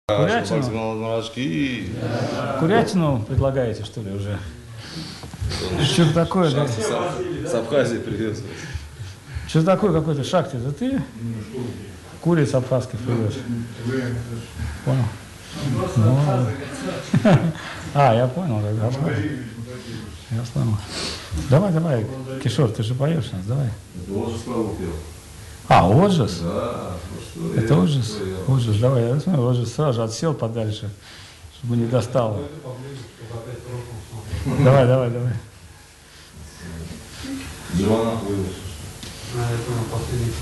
Курятину? Курятину предлагаете, что ли, уже? Что такое, да? С Абхазии привез. Что такое какой-то шахте? Это ты? Куриц абхазских привез. Понял? Ну, я понял, тогда. Я понял. Давай, Кишор, ты же поешь нас, давай. Отжас? Да. Это Отжас, давай, я смотрю, Отжас сразу же отсел подальше, чтобы не достало. Давай. Дивана вылез. Это на последний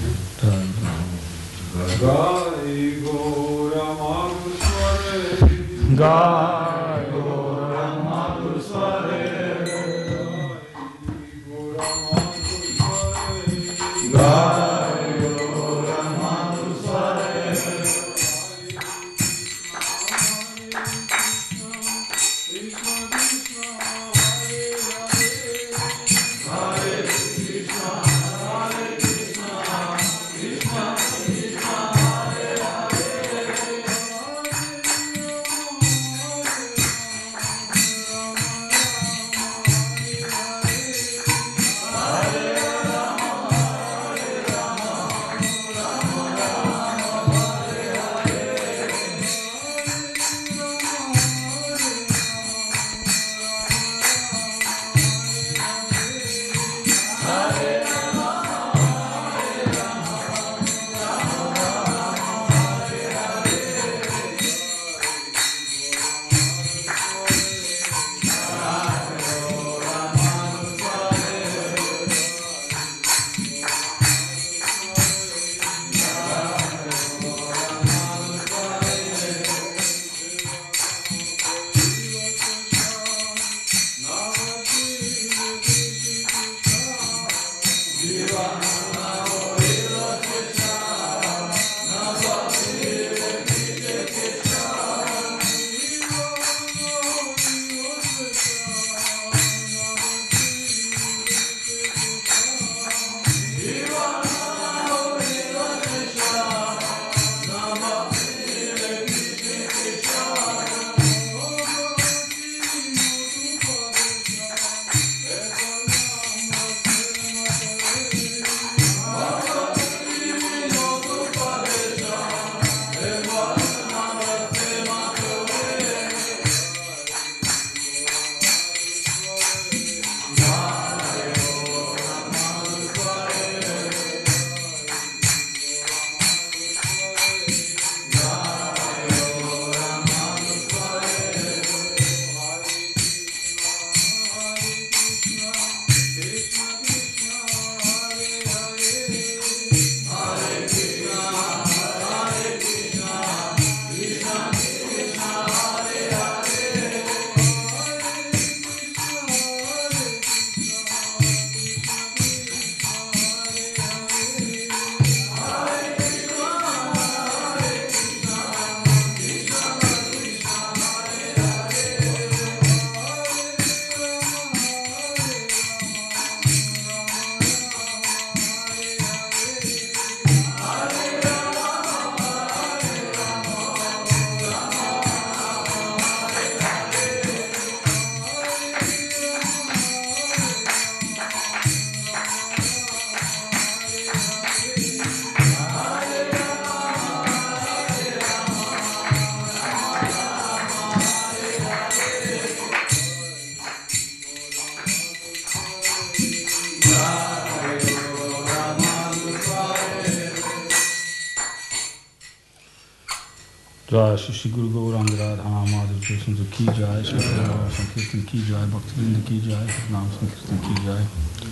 जय श्री श्री गुरु गौरांग राधा माधव कृष्ण की जय, श्री संकीर्तन की जय, भक्तवृंद की जय, नाम संकीर्तन की जय.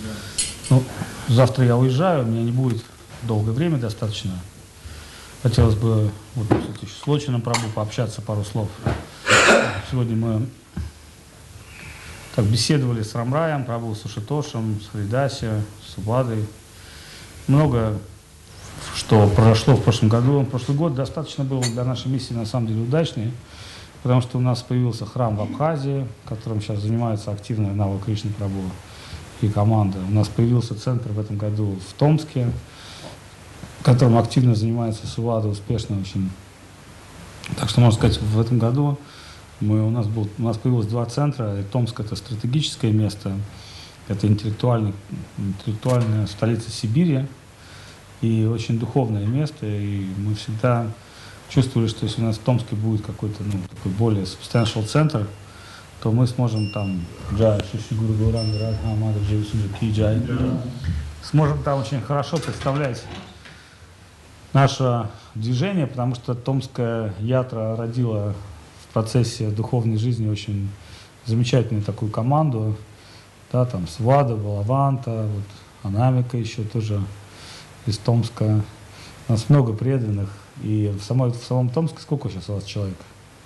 Ну, завтра я уезжаю, у меня не будет долгое время достаточно. Хотелось бы вот, кстати, с Лочиным Прабу пообщаться пару слов. Сегодня мы так беседовали с Рамраем, Прабу, с Ашитошем, с Харидаси, с Убадой. Много что произошло в прошлом году. Прошлый год достаточно был для нашей миссии на самом деле удачный, потому что у нас появился храм в Абхазии, которым сейчас занимается активно Нава Кришна Прабу и команда. У нас появился центр в этом году в Томске, которым активно занимается Сувада, успешно очень. Так что, можно сказать, в этом году у нас появилось два центра. И Томск — это стратегическое место, это интеллектуальная столица Сибири и очень духовное место. И мы всегда чувствовали, что если у нас в Томске будет какой-то такой более substantial центр, то мы сможем там сможем там очень хорошо представлять наше движение, потому что Томская ятра родила в процессе духовной жизни очень замечательную такую команду, да, там Свада, Балаванта, вот Анамика еще тоже из Томска. У нас много преданных, и в самом Томске сколько сейчас у вас человек?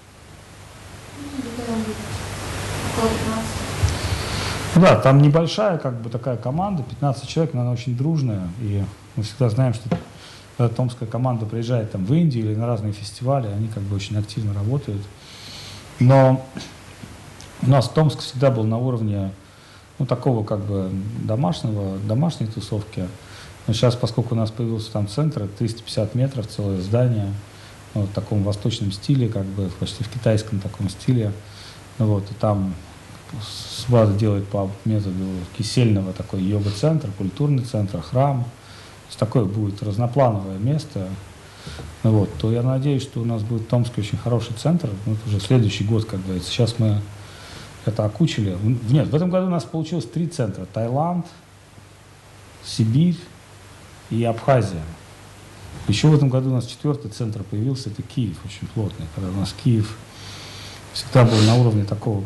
Около 15. Да, там небольшая такая команда, 15 человек, но она очень дружная, и мы всегда знаем, что когда томская команда приезжает там в Индию или на разные фестивали, они очень активно работают. Но у нас Томск всегда был на уровне такого домашней тусовки. Но сейчас, поскольку у нас появился там центр, 350 метров, целое здание, в таком восточном стиле, почти в китайском таком стиле. И там Свада делает по методу Кисельного такой йога-центр, культурный центр, храм. То есть такое будет разноплановое место. То я надеюсь, что у нас будет в Томске очень хороший центр. Это уже следующий год, как говорится. Сейчас мы это окучили. Нет, в этом году у нас получилось 3 центра. Таиланд, Сибирь и Абхазия. Еще в этом году у нас 4-й центр появился, это Киев, очень плотный. Когда у нас Киев всегда был на уровне такого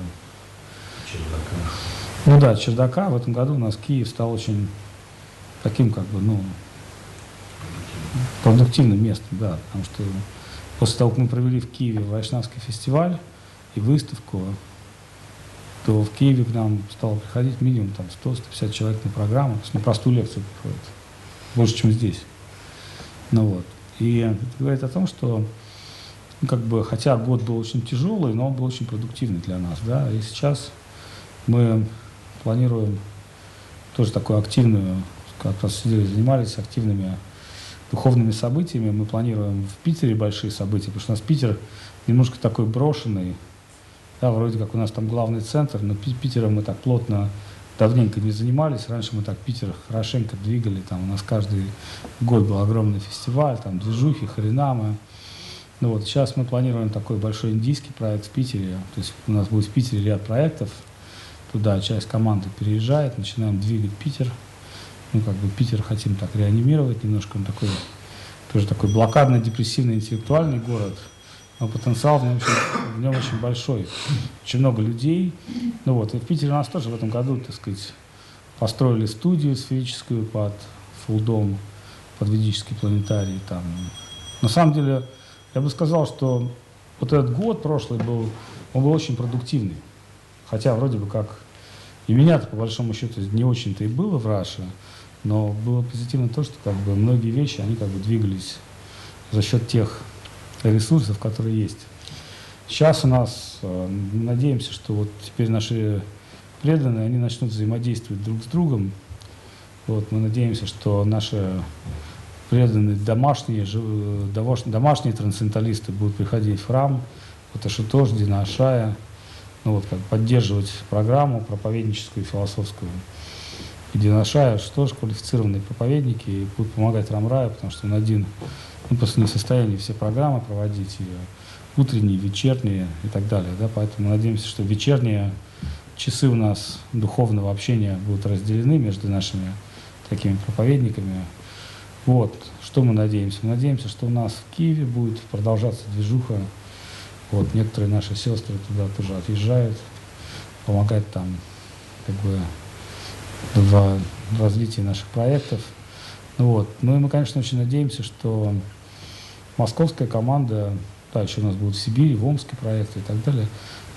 чердака. Чердака. В этом году у нас Киев стал очень таким продуктивным местом, да, потому что после того, как мы провели в Киеве Вайшнавский фестиваль и выставку, то в Киеве к нам стало приходить минимум 100-150 человек на программу, то есть на простую лекцию приходит, больше, чем здесь. И это говорит о том, что хотя год был очень тяжелый, но он был очень продуктивный для нас, да, и сейчас мы планируем тоже такую активную, как раз сидели, занимались активными духовными событиями. Мы планируем в Питере большие события, потому что у нас Питер немножко такой брошенный, да, вроде как у нас там главный центр, но Питером мы так плотно давненько не занимались. Раньше мы так Питер хорошенько двигали, там у нас каждый год был огромный фестиваль, там движухи, харинамы. Сейчас мы планируем такой большой индийский проект в Питере, то есть у нас будет в Питере ряд проектов, туда часть команды переезжает, начинаем двигать Питер. Питер хотим так реанимировать немножко, он тоже такой блокадно-депрессивный интеллектуальный город, но потенциал в нем очень большой, очень много людей. И в Питере у нас тоже в этом году, построили студию сферическую под Фулдом, под ведический планетарий. Там. На самом деле, я бы сказал, что этот год прошлый он был очень продуктивный, хотя вроде бы как и меня-то по большому счету не очень-то и было в Раше, но было позитивно то, что многие вещи, они двигались за счет тех ресурсов, которые есть. Сейчас у нас, мы надеемся, что теперь наши преданные, они начнут взаимодействовать друг с другом. Мы надеемся, что наши преданные домашние трансценденталисты будут приходить в храм, Ашутош, Дина Ашая, поддерживать программу проповедническую и философскую. И Динашая тоже квалифицированные проповедники и будут помогать Рамраю, потому что он один просто не в состоянии все программы проводить, и утренние, вечерние и так далее. Да? Поэтому мы надеемся, что вечерние часы у нас духовного общения будут разделены между нашими такими проповедниками. Что мы надеемся? Мы надеемся, что у нас в Киеве будет продолжаться движуха. Некоторые наши сестры туда тоже отъезжают, помогать там в развитии наших проектов. Мы, конечно, очень надеемся, что московская команда, да, еще у нас будут в Сибири, в Омске проекты и так далее.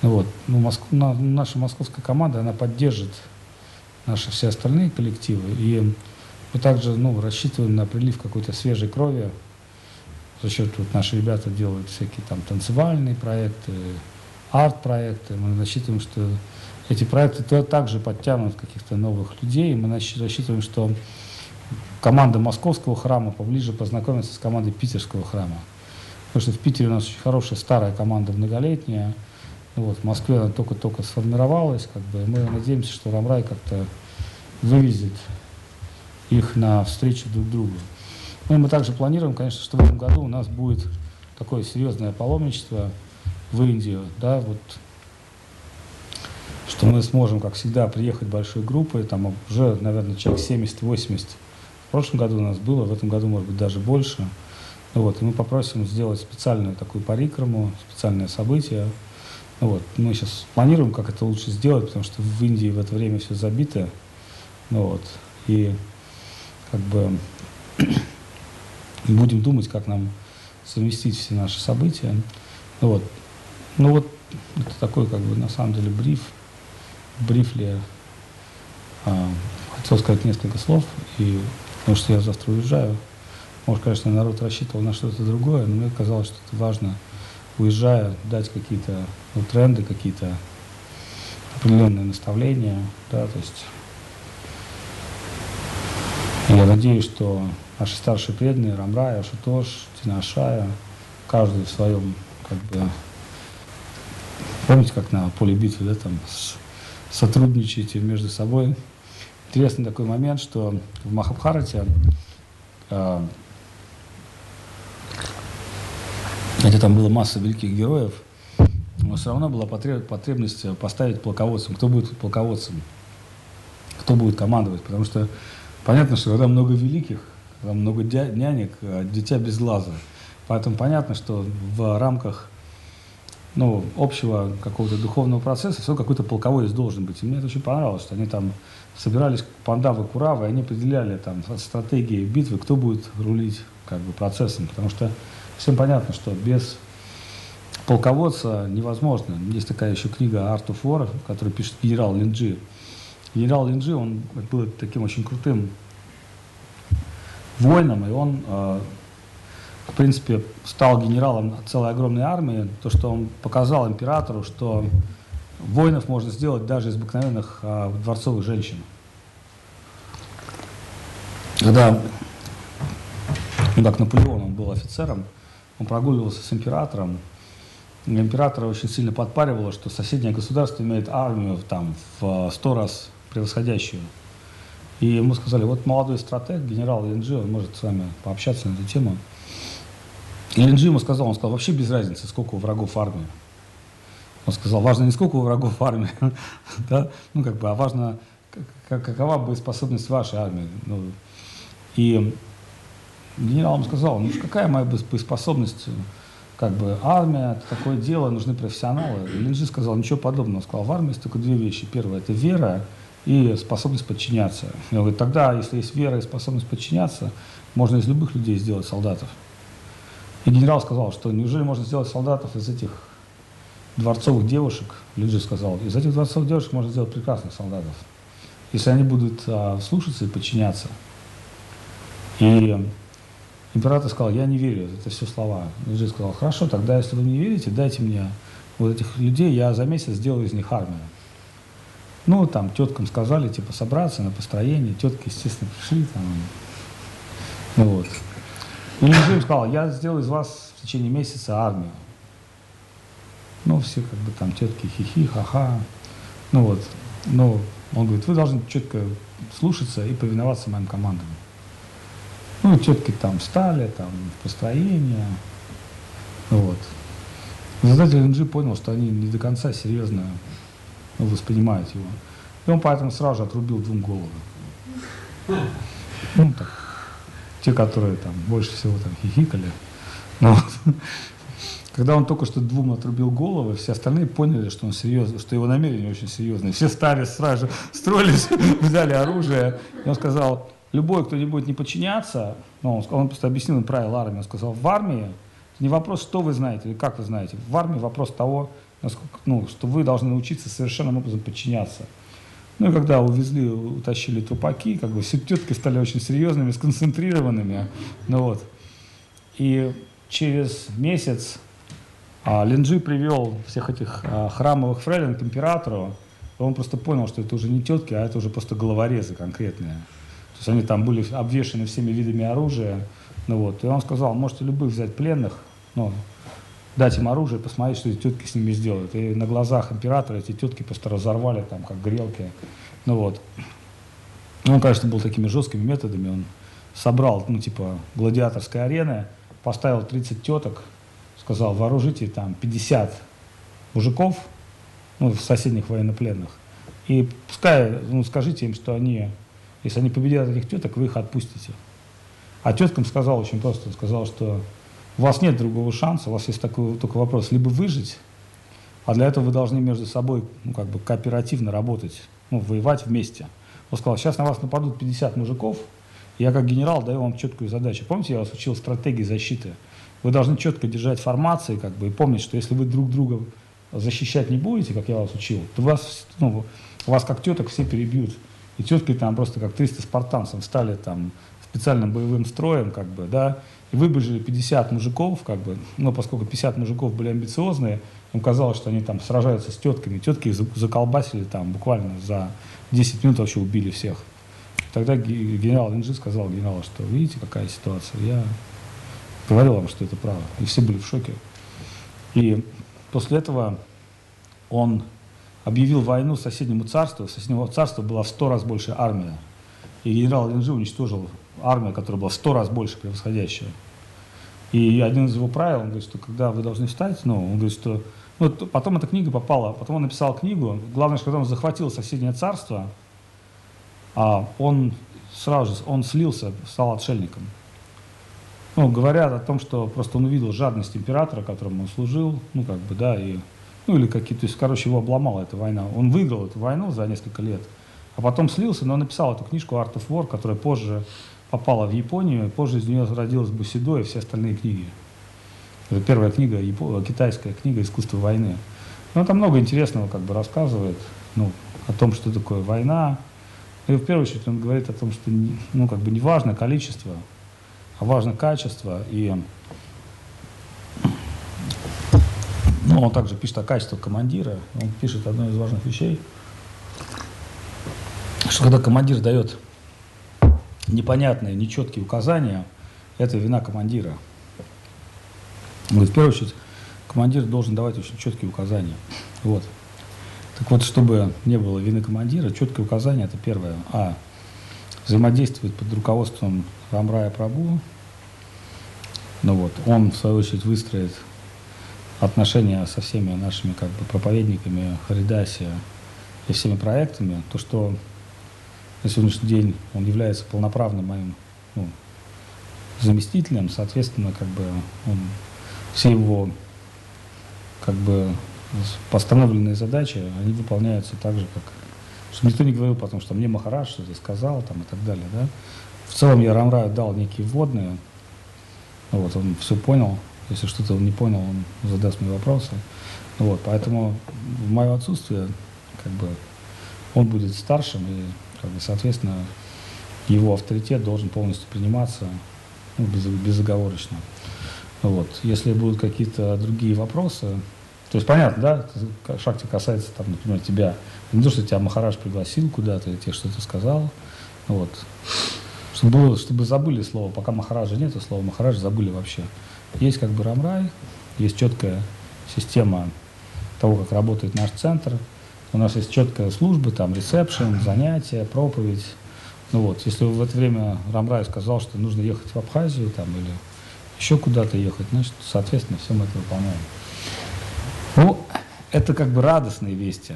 Наша московская команда, она поддержит наши все остальные коллективы. И мы также рассчитываем на прилив какой-то свежей крови. За счет наши ребята делают всякие там танцевальные проекты, арт-проекты. Мы рассчитываем, что эти проекты также подтянут каких-то новых людей. Мы рассчитываем, что команда московского храма поближе познакомится с командой питерского храма. Потому что в Питере у нас очень хорошая старая команда, многолетняя. Вот, в Москве она только-только сформировалась, как бы, и мы надеемся, что Рамрай как-то вывезет их на встречу друг другу. Ну и мы также планируем, конечно, что в этом году у нас будет такое серьезное паломничество в Индию, да, вот, что мы сможем, как всегда, приехать большой группой, там уже, наверное, человек 70-80. В прошлом году у нас было, в этом году, может быть, даже больше. Вот, и мы попросим сделать специальную такую парикраму, специальное событие. Вот, мы сейчас планируем, как это лучше сделать, потому что в Индии в это время все забито. Вот, и как бы будем думать, как нам совместить все наши события. Вот. Ну вот, это такой, как бы, на самом деле, брифли. Хотел сказать несколько слов, и, потому что я завтра уезжаю. Может, конечно, народ рассчитывал на что-то другое, но мне казалось, что это важно, уезжая, дать какие-то тренды, какие-то определенные наставления. Да, то есть я надеюсь, что наши старшие преданные, Рамрай, Ашутош, Динашая, каждый в своем, как бы, помните, как на поле битвы, да, там сотрудничаете между собой. Интересный такой момент, что в Махабхарате, хотя там была масса великих героев, но все равно была потребность поставить полководцем. Кто будет полководцем? Кто будет командовать? Потому что понятно, что когда много великих, когда много нянек, дитя без глаза. Поэтому понятно, что в рамках, ну, общего какого-то духовного процесса все какой-то полководец должен быть. И мне это очень понравилось, что они там собирались Пандавы, Куравы, и они определяли там стратегии битвы, кто будет рулить, как бы, процессом. Потому что всем понятно, что без полководца невозможно. Есть такая еще книга «Art of War», которую пишет генерал Линджи. Генерал Линджи, он был таким очень крутым воином, и он, в принципе, стал генералом целой огромной армии. То, что он показал императору, что воинов можно сделать даже из обыкновенных дворцовых женщин. Когда, ну, как Наполеон, он был офицером, он прогуливался с императором, и императора очень сильно подпаривало, что соседнее государство имеет армию там в 100 раз превосходящую. И ему сказали, вот молодой стратег, генерал Линджи, он может с вами пообщаться на эту тему. И Линджи ему сказал, вообще без разницы, сколько у врагов армии. Он сказал, важно не сколько у врагов армии, да? Ну, как бы, а важно, какова боеспособность вашей армии. Ну, и генерал ему сказал, ну какая моя боеспособность, как бы, армия, это такое дело, нужны профессионалы. И Линджи сказал, ничего подобного. Он сказал, в армии есть только две вещи. Первое – это вера и способность подчиняться. И он говорит, тогда, если есть вера и способность подчиняться, можно из любых людей сделать солдатов. И генерал сказал, что неужели можно сделать солдатов из этих дворцовых девушек? Линджи сказал, из этих дворцовых девушек можно сделать прекрасных солдатов, если они будут слушаться и подчиняться. И император сказал, я не верю, это все слова. Линджи сказал, хорошо, тогда, если вы не верите, дайте мне вот этих людей, я за месяц сделаю из них армию. Ну, там, теткам сказали, типа, собраться на построение, тетки, естественно, пришли, там, ну, вот. И Линджи им сказал, я сделаю из вас в течение месяца армию. Ну, все, как бы, там, тетки, хихи, ха-ха, ну, вот. Ну, он говорит, вы должны четко слушаться и повиноваться моим командам. Ну, тетки там встали, там, в построение, вот. В результате Линджи понял, что они не до конца серьезно, ну, воспринимают его. И он поэтому сразу же отрубил двум головы. Ну, так, те, которые там больше всего там хихикали. Ну, вот. Когда он только что двум отрубил головы, все остальные поняли, что он серьезно, что его намерения очень серьезные. Все стали сразу же, строились, взяли оружие. И он сказал, любой, кто не будет не подчиняться, ну, он просто объяснил им правила армии. Он сказал, в армии не вопрос, что вы знаете или как вы знаете. В армии вопрос того, насколько, ну, что вы должны научиться совершенным образом подчиняться. Ну и когда увезли, утащили трупаки, как бы все тетки стали очень серьезными, сконцентрированными. Ну, вот. И через месяц Линджи привел всех этих храмовых фрейлин к императору. И он просто понял, что это уже не тетки, а это уже просто головорезы конкретные. То есть они там были обвешаны всеми видами оружия. Ну, вот. И он сказал, можете любых взять пленных, ну, дать им оружие, посмотреть, что эти тетки с ними сделают. И на глазах императора эти тетки просто разорвали там, как грелки. Ну вот. Он, конечно, был такими жесткими методами. Он собрал, ну, типа, гладиаторской арены, поставил 30 теток, сказал, вооружите там 50 мужиков, ну, соседних военнопленных, и пускай, ну, скажите им, что они, если они победят этих теток, вы их отпустите. А теткам сказал очень просто, сказал, что у вас нет другого шанса, у вас есть такой только вопрос, либо выжить, а для этого вы должны между собой, ну, как бы кооперативно работать, ну, воевать вместе. Он сказал, сейчас на вас нападут 50 мужиков, я как генерал даю вам четкую задачу. Помните, я вас учил стратегии защиты? Вы должны четко держать формации, как бы, и помнить, что если вы друг друга защищать не будете, как я вас учил, то вас как теток все перебьют. И тетки там просто как 300 спартанцев стали там специальным боевым строем, как бы, да, и выбежали 50 мужиков, как бы, но поскольку 50 мужиков были амбициозные, им казалось, что они там сражаются с тетками, тетки их заколбасили там буквально за 10 минут вообще убили всех. Тогда генерал Инжи сказал генералу, что видите, какая ситуация, я говорил вам, что это правда. И все были в шоке. И после этого он объявил войну соседнему царству. У соседнего царства была в 100 раз больше армия. И генерал Инжи уничтожил армию, которая была в 100 раз больше превосходящая. И один из его правил, он говорит, что когда вы должны встать, ну, он говорит, что... Ну, потом эта книга попала, потом он написал книгу. Главное, что когда он захватил соседнее царство, он сразу же, он слился, стал отшельником. Ну, говорят о том, что просто он увидел жадность императора, которому он служил, ну, как бы, да, и, ну, или какие-то, то есть, короче, его обломала эта война. Он выиграл эту войну за несколько лет, а потом слился, но он написал эту книжку «Art of War», которая позже попала в Японию, и позже из нее родилась Бусидо и все остальные книги. Это первая книга, китайская книга «Искусство войны». Ну, там много интересного, как бы, рассказывает, ну, о том, что такое война. И в первую очередь он говорит о том, что, ну, как бы, не важно количество, а важно качество. И ну, он также пишет о качестве командира. Он пишет одну из важных вещей, что когда командир дает непонятные, нечеткие указания, это вина командира. Он говорит, в первую очередь, командир должен давать очень четкие указания. Вот. Так вот, чтобы не было вины командира, четкие указания – это первое. Взаимодействует под руководством Рамрая Прабху. Ну вот, он, в свою очередь, выстроит отношения со всеми нашими, как бы, проповедниками Харидаси и всеми проектами. То, что на сегодняшний день он является полноправным моим, ну, заместителем, соответственно, как бы, все его, как бы, постановленные задачи, они выполняются так же, как... Чтобы никто не говорил потом, что мне Махарадж что-то сказал, там, и так далее, да. В целом я Рамраю дал некие вводные, вот, он все понял. Если что-то он не понял, он задаст мне вопросы. Вот, поэтому в мое отсутствие, как бы, он будет старшим, и, как бы, соответственно, его авторитет должен полностью приниматься, ну, безоговорочно. Вот. Если будут какие-то другие вопросы, то есть понятно, да, Шакти касается, там, например, тебя, не то, что тебя Махарадж пригласил куда-то, или тебе что-то сказал, вот. Чтобы забыли слово, пока Махараджа нет, слово Махарадж забыли вообще. Есть, как бы, Рамрай, есть четкая система того, как работает наш центр. У нас есть четкая служба, там, ресепшн, занятия, проповедь. Ну вот, если в это время Рамрай сказал, что нужно ехать в Абхазию, там, или еще куда-то ехать, значит, соответственно, все мы это выполняем. Ну, это, как бы, радостные вести.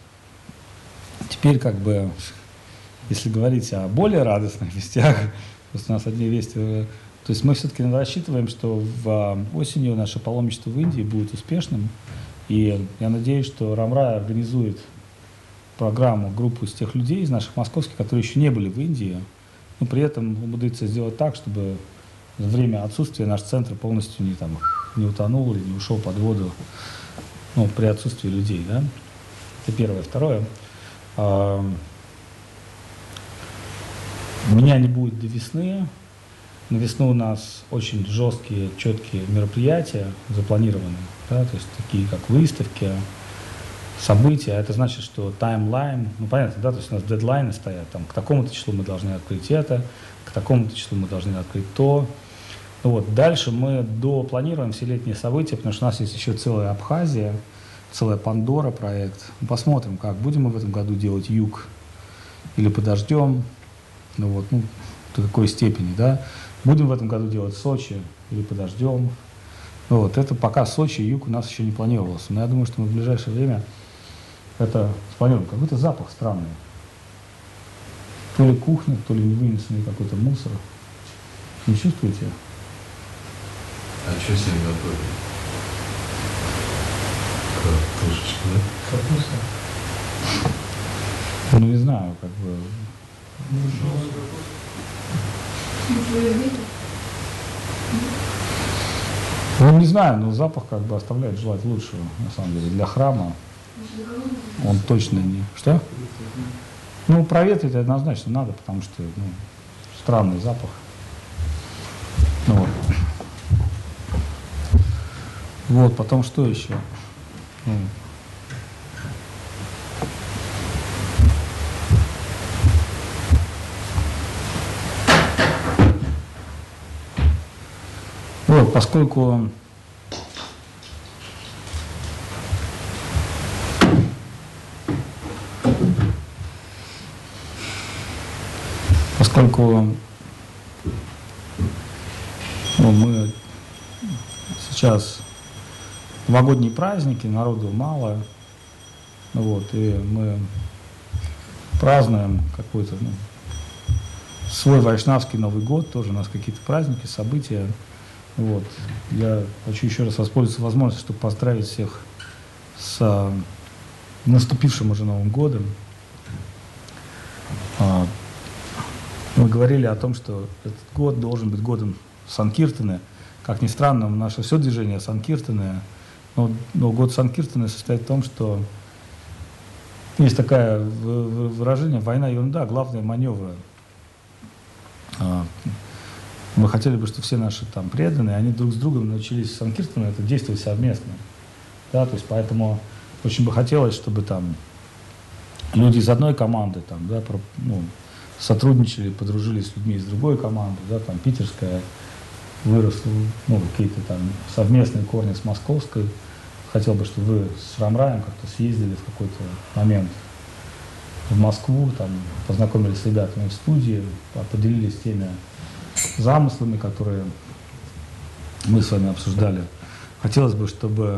Теперь, как бы, если говорить о более радостных вестях, просто у нас одни вести, то есть мы все-таки рассчитываем, что осенью наше паломничество в Индии будет успешным, и я надеюсь, что Рамрай организует программу, группу из тех людей, из наших московских, которые еще не были в Индии, но при этом умудриться сделать так, чтобы за время отсутствия наш центр полностью не утонул или не ушел под воду, ну, при отсутствии людей, да. Это первое. Второе. Меня не будет до весны. На весну у нас очень жесткие, четкие мероприятия запланированы, да, то есть такие как выставки, события. Это значит, что таймлайн, ну, понятно, да, то есть у нас дедлайны стоят, там, к такому-то числу мы должны открыть это, к такому-то числу мы должны открыть то. Вот. Дальше мы допланируем все летние события, потому что у нас есть еще целая Абхазия, целая Пандора проект. Посмотрим, как будем мы в этом году делать юг или подождем, ну вот, ну, до какой степени, да. Будем в этом году делать Сочи или подождем. Ну вот, это пока Сочи и юг у нас еще не планировался. Но я думаю, что мы в ближайшее время это спланируем. Какой-то запах странный. То ли кухня, то ли невынесенный какой-то мусор. Не чувствуете? А что с ним готовили? Картошечку, да? Капуста. Ну, не знаю, как бы. Ну, не знаю, но запах как бы оставляет желать лучшего, на самом деле. Для храма он точно не... Что? Ну, проветрить однозначно надо, потому что, ну, странный запах. Ну, вот. Вот, потом что еще? Ну, вот, поскольку ну, мы сейчас новогодние праздники, народу мало, ну вот, и мы празднуем какой-то, ну, свой вайшнавский Новый год, тоже у нас какие-то праздники, события. Вот. Я хочу еще раз воспользоваться возможностью, чтобы поздравить всех с наступившим уже Новым годом. Мы говорили о том, что этот год должен быть годом Санкиртаны. Как ни странно, наше все движение Санкиртаны, но год Санкиртаны состоит в том, что есть такое выражение «война ерунда, главное маневры». Мы хотели бы, чтобы все наши там преданные, они друг с другом научились Санкиртану это действовать совместно. Да, то есть поэтому очень бы хотелось, чтобы там люди из одной команды там, да, ну, сотрудничали, подружились с людьми из другой команды, да, там питерская выросла, ну, какие-то там совместные корни с московской. Хотел бы, чтобы вы с Рамраем как-то съездили в какой-то момент в Москву, там, познакомились с ребятами в студии, поделились теми замыслами, которые мы с вами обсуждали. Хотелось бы, чтобы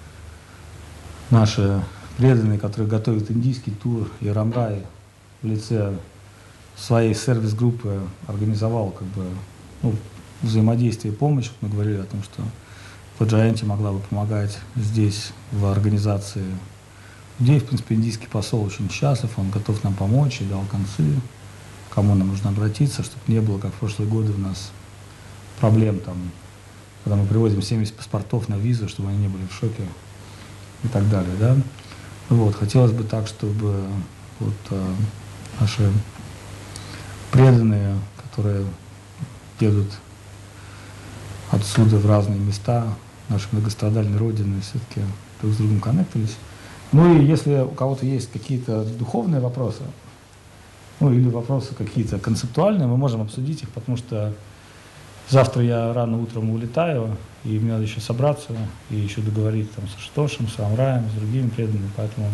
наши преданные, которые готовят индийский тур, и Рамрай в лице своей сервис-группы организовал как бы, ну, взаимодействие и помощь. Мы говорили о том, что Паджаянти могла бы помогать здесь в организации людей. В принципе, индийский посол очень счастлив, он готов нам помочь и дал концы, кому нам нужно обратиться, чтобы не было, как в прошлые годы у нас, проблем там, когда мы привозим 70 паспортов на визу, чтобы они не были в шоке и так далее, да. Вот, хотелось бы так, чтобы вот наши преданные, которые едут отсюда в разные места, наши многострадальные родины, все-таки друг с другом коннектились. Ну и если у кого-то есть какие-то духовные вопросы, ну или вопросы какие-то концептуальные, мы можем обсудить их, потому что завтра я рано утром улетаю, и мне надо еще собраться, и еще договорить там со Штошем, с Рамраем, с другими преданными, поэтому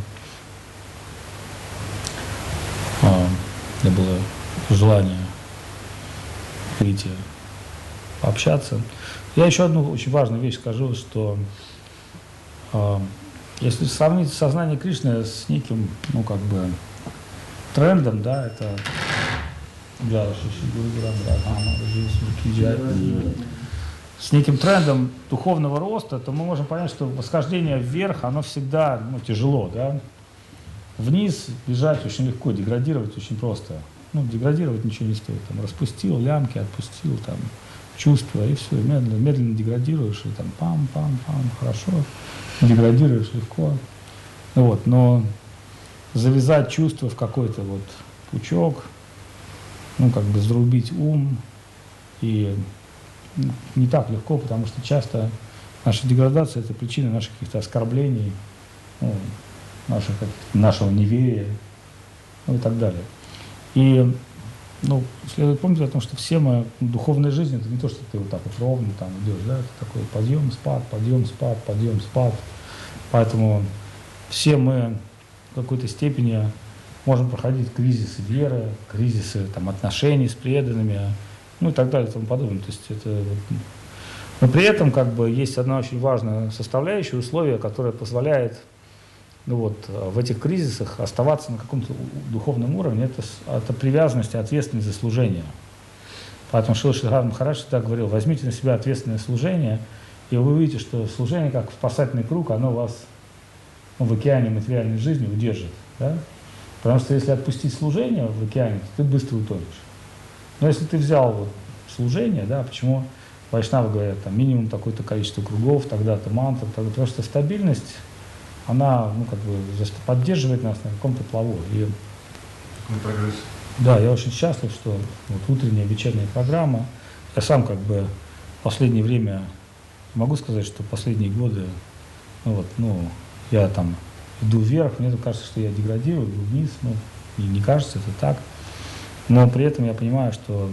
у меня было желание выйти, пообщаться. Я еще одну очень важную вещь скажу, что если сравнить сознание Кришны с неким, ну как бы, трендом, да, это с неким трендом духовного роста, то мы можем понять, что восхождение вверх, оно всегда, ну, тяжело, да. Вниз бежать очень легко, деградировать очень просто. Ну, деградировать ничего не стоит. Там, распустил лямки, отпустил там чувства, и все, медленно, медленно деградируешь, и там пам-пам-пам, хорошо, деградируешь легко. Вот, но завязать чувства в какой-то вот пучок, ну, как бы зарубить ум, и не так легко, потому что часто наша деградация – это причина наших каких-то оскорблений, ну, нашего неверия, ну, и так далее. И Ну, следует помнить о том, что все мы, духовная жизнь, это не то, что ты вот так вот ровно там идешь, да, это такой подъем, спад, подъем, спад, подъем, спад. Поэтому все мы в какой-то степени можем проходить кризисы веры, кризисы там, отношений с преданными, ну и так далее и тому подобное. То есть это вот. Но при этом как бы есть одна очень важная составляющая, условие, которое позволяет ну вот, в этих кризисах оставаться на каком-то духовном уровне, это привязанность и ответственность за служение. Поэтому Шрила Шридхар Махарадж всегда говорил, возьмите на себя ответственное служение, и вы увидите, что служение, как спасательный круг, оно вас в океане материальной жизни удержит. Да? Потому что если отпустить служение в океане, то ты быстро утонешь. Но если ты взял вот служение, да, почему вайшнавы говорят, там, минимум такое-то количество кругов, тогда-то мантр, потому что стабильность, она ну, как бы, поддерживает нас на каком-то плаву. И, Прогресс. да, я очень счастлив, что вот утренняя, вечерняя программа. Я сам как бы в последнее время, могу сказать, что последние годы, я там иду вверх, мне кажется, что я деградирую, иду вниз, не кажется, это так. Но при этом я понимаю, что,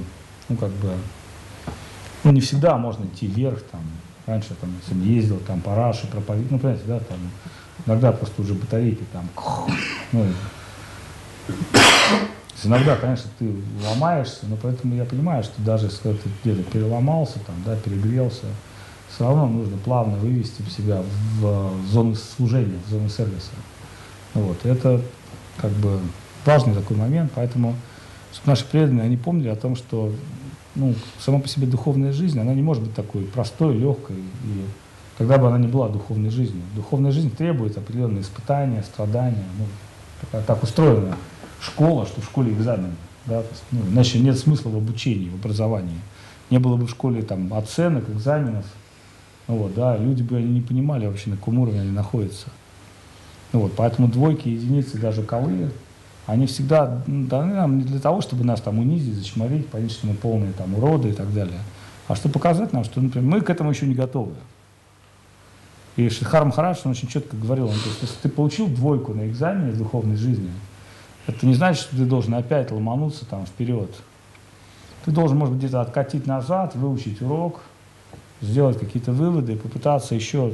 не всегда можно идти вверх, там, раньше там, если ездил там по Раши, проповедовал, понимаете, да, там, иногда просто уже батарейки там, иногда, конечно, ты ломаешься, но поэтому я понимаю, что даже если ты где-то переломался, там, да, перегрелся, все равно нужно плавно вывести себя в зону служения, в зону сервиса. Вот. Это как бы важный такой момент, поэтому чтобы наши преданные, они помнили о том, что сама по себе духовная жизнь, она не может быть такой простой, легкой, и тогда бы она не была духовной жизнью. Духовная жизнь требует определенные испытания, страдания. Так устроена школа, что в школе экзамен. Да? Иначе нет смысла в обучении, в образовании. Не было бы в школе там, оценок, экзаменов. Люди бы не понимали вообще, на каком уровне они находятся. Поэтому двойки, единицы, даже колы, они всегда даны нам не для того, чтобы нас там унизить, зачморить, понять, что мы полные там уроды и так далее, а чтобы показать нам, что, например, мы к этому еще не готовы. И Шридхар Махарадж, он очень четко говорил, то есть, если ты получил двойку на экзамене в духовной жизни, это не значит, что ты должен опять ломануться там вперед. Ты должен, может быть, где-то откатить назад, выучить урок, сделать какие-то выводы, попытаться еще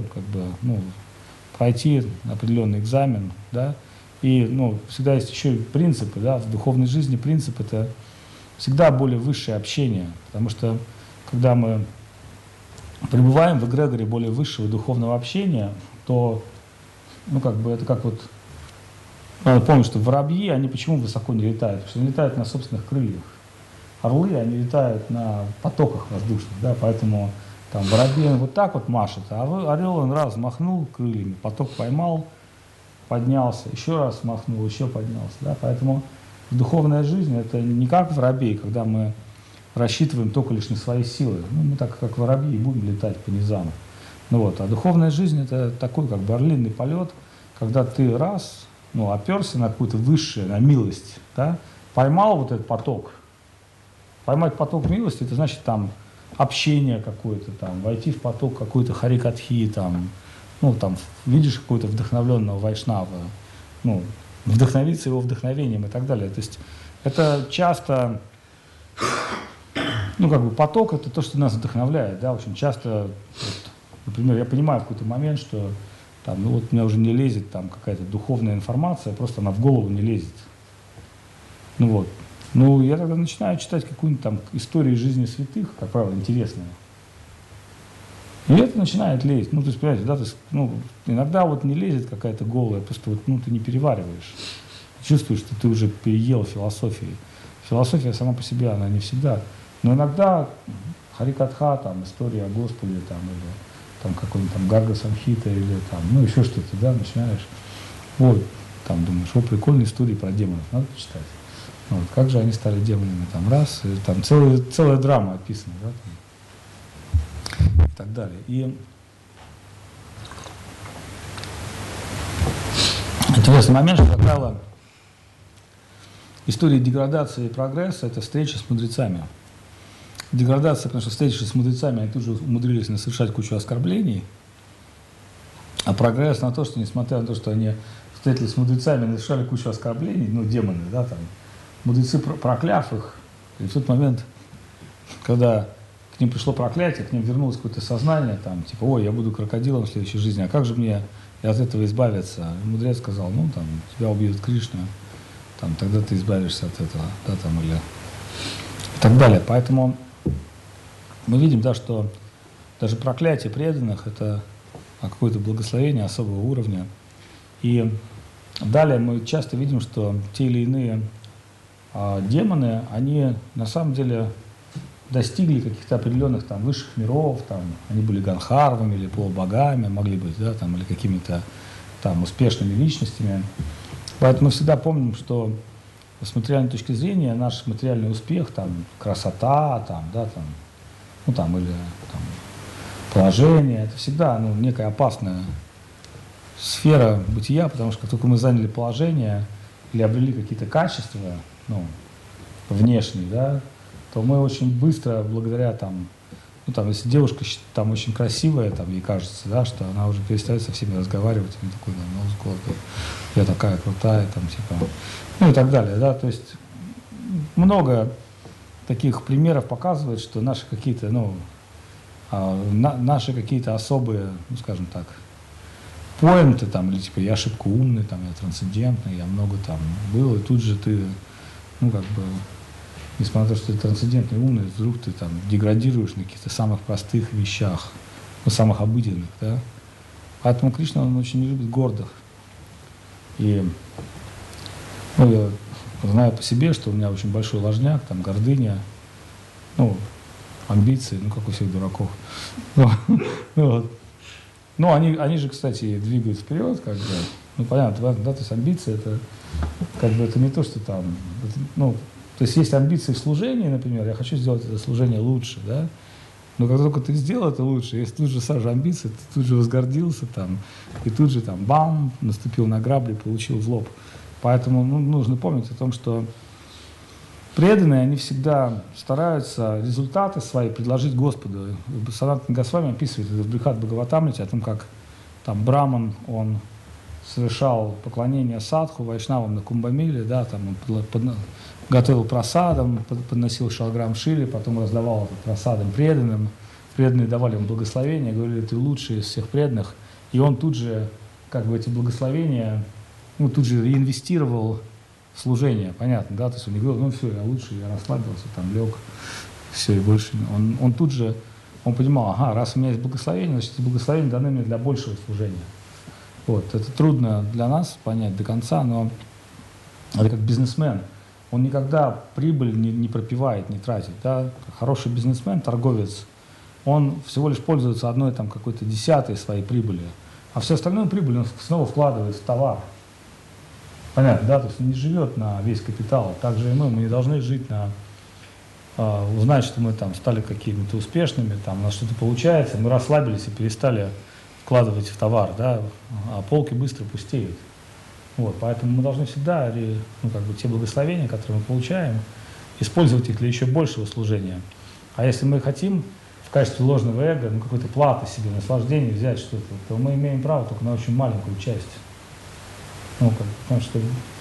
пройти определенный экзамен, да, и всегда есть еще и принципы, да, в духовной жизни принцип это всегда более высшее общение, потому что когда мы пребываем в эгрегоре более высшего духовного общения, то это как вот надо помнить, что воробьи, они почему высоко не летают? Потому что они летают на собственных крыльях. Орлы, они летают на потоках воздушных, да, поэтому там воробей он вот так вот машет, а орел он раз махнул крыльями, поток поймал, поднялся, еще раз махнул, еще поднялся, да, поэтому духовная жизнь это не как воробей, когда мы рассчитываем только лишь на свои силы, мы так как воробьи будем летать по низам, а духовная жизнь это такой как бы орлиный полет, когда ты раз, оперся на какую-то высшую, на милость, да, поймал вот этот поток. Поймать поток милости, это значит там общение какое-то, там, войти в поток какой-то харикатхи, там, видишь какого-то вдохновленного вайшнава, вдохновиться его вдохновением и так далее. То есть это часто, поток это то, что нас вдохновляет, да, очень часто, например, я понимаю в какой-то момент, что там, у меня уже не лезет там какая-то духовная информация, просто она в голову не лезет. Я тогда начинаю читать какую-нибудь там историю жизни святых, как правило, интересную. И это начинает лезть. То есть, понимаете, да, иногда не лезет какая-то голая, просто ты не перевариваешь. Чувствуешь, что ты уже переел философией. Философия сама по себе, она не всегда. Но иногда Харикатха, там, история о Господе, там, или там какой-нибудь там Гарга Самхита, или там, еще что-то, да, начинаешь. Там думаешь, прикольные истории про демонов, надо почитать. Как же они стали демонами, там, раз, и там целая драма описана, да, там, и так далее. И интересный момент, что, как правило, история деградации и прогресса – это встреча с мудрецами. Деградация, потому что встретившись с мудрецами, они тут же умудрились совершать кучу оскорблений, а прогресс на то, что, несмотря на то, что они встретились с мудрецами, совершали кучу оскорблений, демоны, да, там, мудрецы, прокляв их, И в тот момент, когда к ним пришло проклятие, к ним вернулось какое-то сознание, там, типа, ой, я буду крокодилом в следующей жизни, а как же мне от этого избавиться? И мудрец сказал, ну, там, тебя убьет Кришна, там, тогда ты избавишься от этого, да, там, или и так далее. Поэтому мы видим, да, что даже проклятие преданных – это какое-то благословение особого уровня. И далее мы часто видим, что те или иные демоны, они на самом деле достигли каких-то определенных там высших миров, там, они были ганхарвами или полубогами, могли быть, да, там, или какими-то там успешными личностями. Поэтому мы всегда помним, что с материальной точки зрения наш материальный успех, там, красота, там, да, там, ну, там, или там, положение, это всегда, ну, некая опасная сфера бытия, потому что как только мы заняли положение или обрели какие-то качества, ну, внешние, да, то мы очень быстро, благодаря там, ну, там, если девушка там очень красивая, там, ей кажется, да, что она уже перестает со всеми разговаривать, и такой, ну, сколько, я такая крутая, там, типа, ну, и так далее, да, то есть много таких примеров показывает, что наши какие-то, ну, наши какие-то особые, ну, скажем так, поинты, там, или типа я шибко умный, там, я трансцендентный, я много там был, и тут же ты, ну, как бы, несмотря на то, что ты трансцендентный, умный, вдруг ты там деградируешь на каких-то самых простых вещах, ну, самых обыденных, да. Поэтому Кришна, он очень не любит гордых. И, ну, я знаю по себе, что у меня очень большой ложняк, там, гордыня, ну, амбиции, ну, как у всех дураков. Ну, вот. Ну, они же, кстати, двигают вперед, как бы, ну, понятно, да, то есть амбиции, это, как бы, это не то, что там, это, ну, то есть амбиции в служении, например, я хочу сделать это служение лучше, да, но как только ты сделал это лучше, если тут же сразу амбиции, ты тут же возгордился там, и тут же там, бам, наступил на грабли, получил в лоб. Поэтому, ну, нужно помнить о том, что преданные, они всегда стараются результаты свои предложить Господу. Санатана Госвами описывает это в Брихат Бхагаватамрите о том, как там Браман, он совершал поклонение садху, вайшнавам на Кумбамиле, да, там он готовил прасадом, подносил шалграм Шиле, потом раздавал это прасадом преданным. Преданные давали ему благословения, говорили, ты лучший из всех преданных. И он тут же, как бы, эти благословения, ну, тут же реинвестировал в служение, понятно, да, то есть он не говорил, ну, все, я лучше, я расслабился, там, лег, все, и больше. Он тут же, он понимал, ага, раз у меня есть благословение, значит, эти благословения даны мне для большего служения. Вот, это трудно для нас понять до конца, но это как бизнесмен. Он никогда прибыль не пропивает, не тратит. Да? Хороший бизнесмен, торговец, он всего лишь пользуется одной там какой-то десятой своей прибыли, а всю остальную прибыль он снова вкладывает в товар. Понятно, да? То есть он не живет на весь капитал. Также и мы не должны жить на узнать, что мы там стали какими-то успешными, там у нас что-то получается, мы расслабились и перестали вкладывать в товар, да, а полки быстро пустеют. Вот, поэтому мы должны всегда, ну, как бы, те благословения, которые мы получаем, использовать их для еще большего служения. А если мы хотим в качестве ложного эго, ну, какой-то платы себе, наслаждения взять что-то, то мы имеем право только на очень маленькую часть. Ну, потому что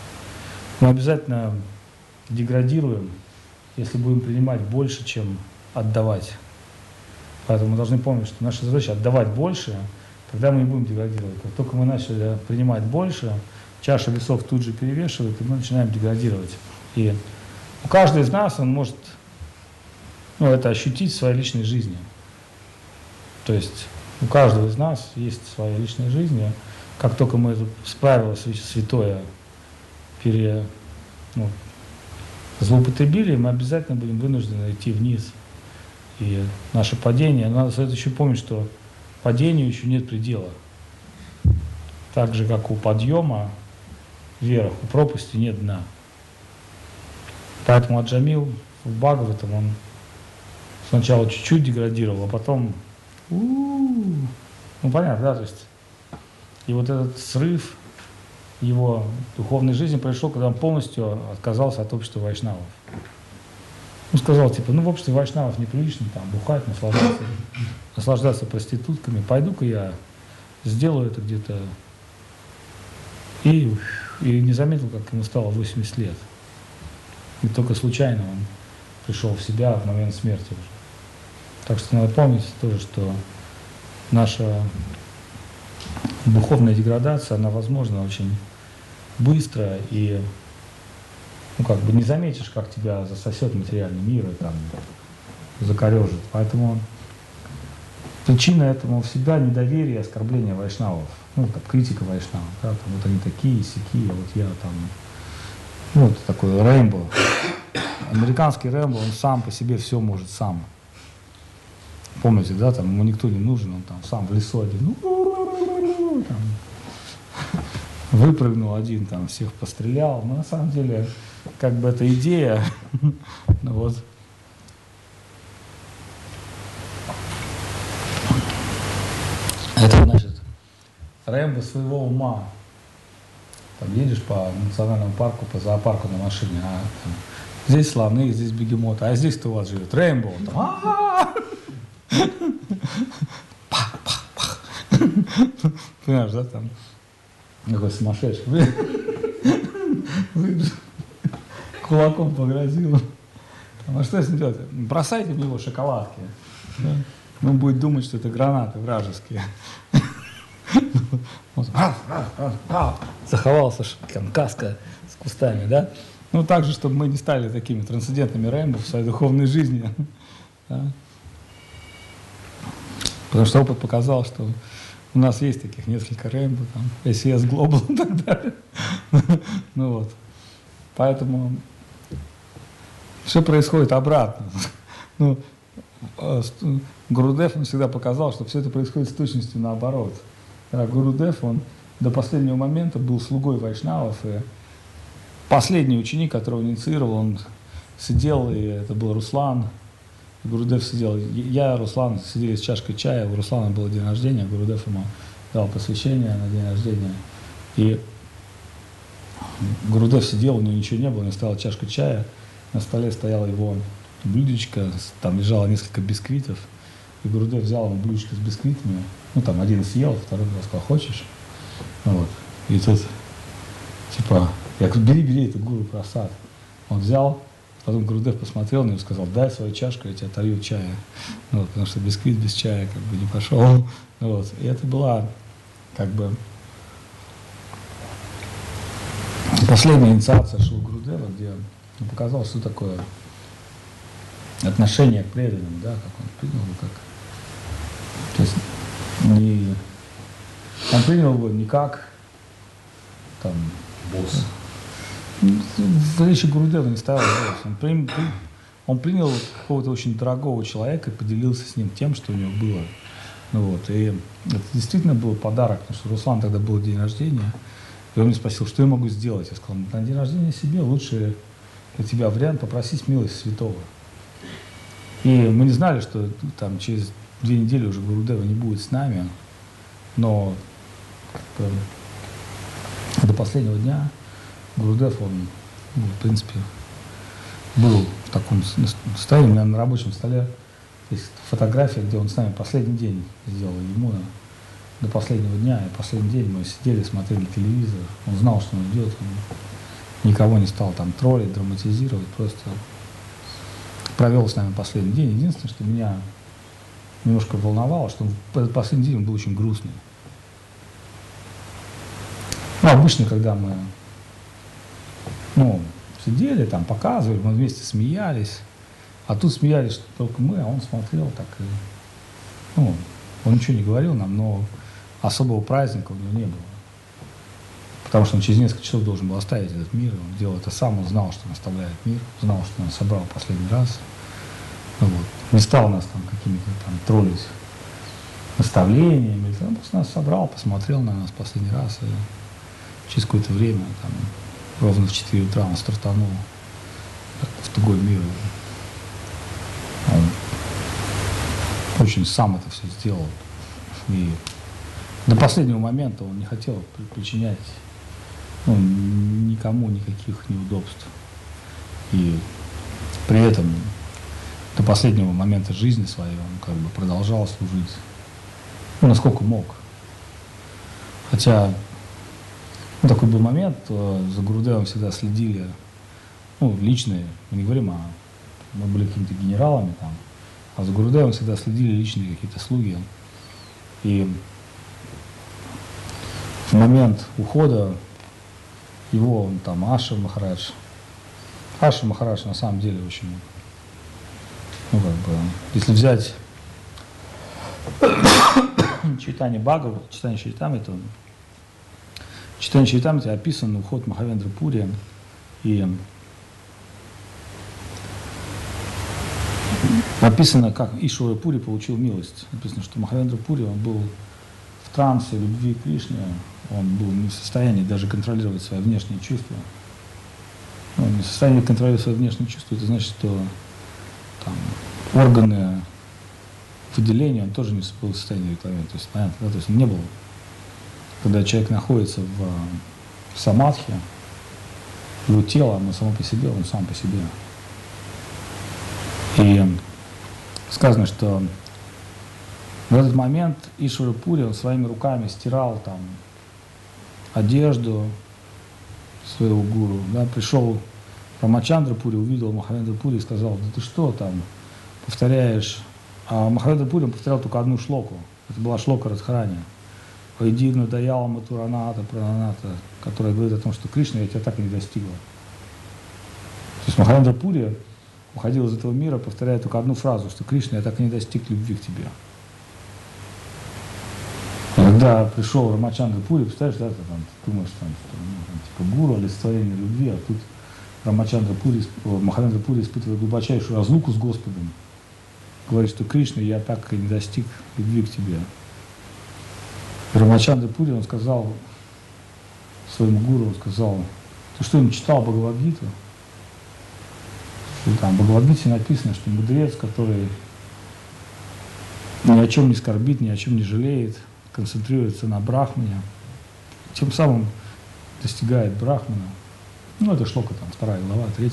мы обязательно деградируем, если будем принимать больше, чем отдавать. Поэтому мы должны помнить, что наша задача отдавать больше, тогда мы не будем деградировать. Как только мы начали принимать больше, чаша весов тут же перевешивает, и мы начинаем деградировать. И у каждого из нас, он может, ну, это ощутить в своей личной жизни. То есть у каждого из нас есть своя личная жизнь. И как только мы это правило святое злоупотребили, мы обязательно будем вынуждены идти вниз. И наше падение, надо еще помнить, что падению еще нет предела. Так же, как у подъема вверх, у пропасти нет дна. Поэтому Аджамил в Бхагаватам, он сначала чуть-чуть деградировал, а потом, ну, понятно, да, то есть, и вот этот срыв его духовной жизни произошел, когда он полностью отказался от общества вайшнавов. Он сказал, типа, ну, в обществе вайшнавов неприлично там бухать, наслаждаться проститутками, пойду-ка я сделаю это где-то. И не заметил, как ему стало 80 лет. И только случайно он пришел в себя в момент смерти уже. Так что надо помнить тоже, что наша духовная деградация, она возможна очень быстро, и ну, как бы не заметишь, как тебя засосет материальный мир и там закорежит. Поэтому причина этому всегда недоверие и оскорбление вайшнавов, ну, там, критика вайшнавов, да, там, вот они такие, сякие, вот я там, ну, вот такой Рэмбо. Американский Рэмбо, он сам по себе все может сам. Помните, да, там ему никто не нужен, он там сам в лесу один, ну, там, выпрыгнул один, там всех пострелял. Но на самом деле, как бы это идея, ну вот. Это значит, Рэмбо своего ума. Там едешь по национальному парку, по зоопарку на машине, а там, здесь слоны, здесь бегемоты, а здесь кто у вас живет? Рэмбо. Понимаешь, да, там какой сумасшедший. Кулаком погрозил. А что с ним делать? Бросайте в него шоколадки. Он будет думать, что это гранаты вражеские. Заховался там каска с кустами, да? Ну, так же, чтобы мы не стали такими трансцендентными Рэмбо в своей духовной жизни. Да? Потому что опыт показал, что у нас есть таких несколько Рэмбо, там, SES Global и так далее. Ну вот. Поэтому все происходит обратно. Ну, Гурудев, он всегда показал, что все это происходит с точностью наоборот. Гурудев, он до последнего момента был слугой вайшнавов, и последний ученик, которого он инициировал, он сидел, и это был Руслан. Гурудев сидел, я, Руслан, сидели с чашкой чая, у Руслана был день рождения, Гурудев ему дал посвящение на день рождения. И Гурудев сидел, у него ничего не было, у него стояла чашка чая, на столе стояла его блюдечко, там лежало несколько бисквитов, и Гурудев взял ему блюдечко с бисквитами, ну там один съел, второй сказал, хочешь? Вот. И тут, типа, я говорю, бери этот Гуру Прасад. Он взял, потом Гурудев посмотрел на него и сказал, дай свою чашку, я тебе отолью чая. Вот, потому что бисквит без чая как бы не пошел. Вот. И это была как бы последняя инициация Шри Гурудева, где он показал, что такое отношение к преданным, да, как он принял, как. То есть он принял его не как там Босс. в речи Гурудева не стоял босс. Он принял какого-то очень дорогого человека и поделился с ним тем, что у него было. Ну вот, и это действительно был подарок, потому что Руслан тогда был день рождения, и он мне спросил, что я могу сделать. Я сказал, на день рождения себе лучше для тебя вариант попросить милость святого. И мы не знали, что там через 2 недели уже Гурудева не будет с нами, но как бы, до последнего дня Гурудев, он, ну, в принципе, был в таком состоянии. У меня на рабочем столе есть фотография, где он с нами последний день сделал ему до последнего дня. И последний день мы сидели, смотрели телевизор. Он знал, что он идет. Он никого не стал там троллить, драматизировать. Просто провел с нами последний день. Единственное, что меня немножко волновало, что этот последний день он был очень грустный. Ну, обычно, когда мы сидели, там, показывали, мы вместе смеялись, а тут смеялись только мы, а он смотрел так и, он ничего не говорил нам, но особого праздника у него не было. Потому что он через несколько часов должен был оставить этот мир, он делал это сам, он знал, что он оставляет мир, знал, что он собрал последний раз. Вот. Не стал нас там какими-то там троллить наставлениями, он просто нас собрал, посмотрел на нас последний раз, и через какое-то время, там, ровно в 4 утра он стартанул в другой мир. Он очень сам это все сделал. И до последнего момента он не хотел причинять никому никаких неудобств. И при этом до последнего момента жизни своей он как бы продолжал служить, насколько мог. Хотя такой был момент, за Гурудевом всегда следили, личные, мы не говорим о мы были какими-то генералами там, а за Гурудевом всегда следили личные какие-то слуги. И в момент ухода его там Аша Махарадж на самом деле очень, ну как бы, если взять Чайтанья Бхагават, Чайтанья Чаритамрите описан уход Махавендры Пури, и написано, как Ишвара Пури получил милость. Написано, что Махавендра Пури, он был в трансе любви к Кришне, он был не в состоянии даже контролировать свои внешние чувства. Ну, не в состоянии контролировать свои внешние чувства, это значит, что там, органы выделения он тоже не был в состоянии рекламировать. То есть, понятно, да? То есть он не был, когда человек находится в самадхи, его тело, оно само по себе, он сам по себе. И сказано, что в этот момент Ишвара Пури, он своими руками стирал там одежду своего гуру. Да, пришел Рамачандра Пури, увидел Махавендра Пури и сказал: да ты что там повторяешь? А Махавендра Пури, он повторял только одну шлоку. Это была шлока Радхарани. Вайдигну Даяла Матураната Прананата, которая говорит о том, что Кришна, я тебя так и не достигла. То есть Махавендра Пури уходил из этого мира, повторяя только одну фразу, что Кришна, я так и не достиг любви к тебе. И когда пришел Рамачандра Пури, представляешь, да, ты думаешь, что типа гуру, олицетворение любви, а тут Махавендра Пури испытывает глубочайшую разлуку с Господом, говорит, что Кришна, я так и не достиг любви к тебе. И Рамачандра Пури, он сказал своему гуру, он сказал: ты что, не читал Бхагавад-гиту? Там в Бхагавад-гите написано, что мудрец, который ни о чем не скорбит, ни о чем не жалеет, концентрируется на брахмане, тем самым достигает брахмана. Ну, это шлока, там, 2 глава, 3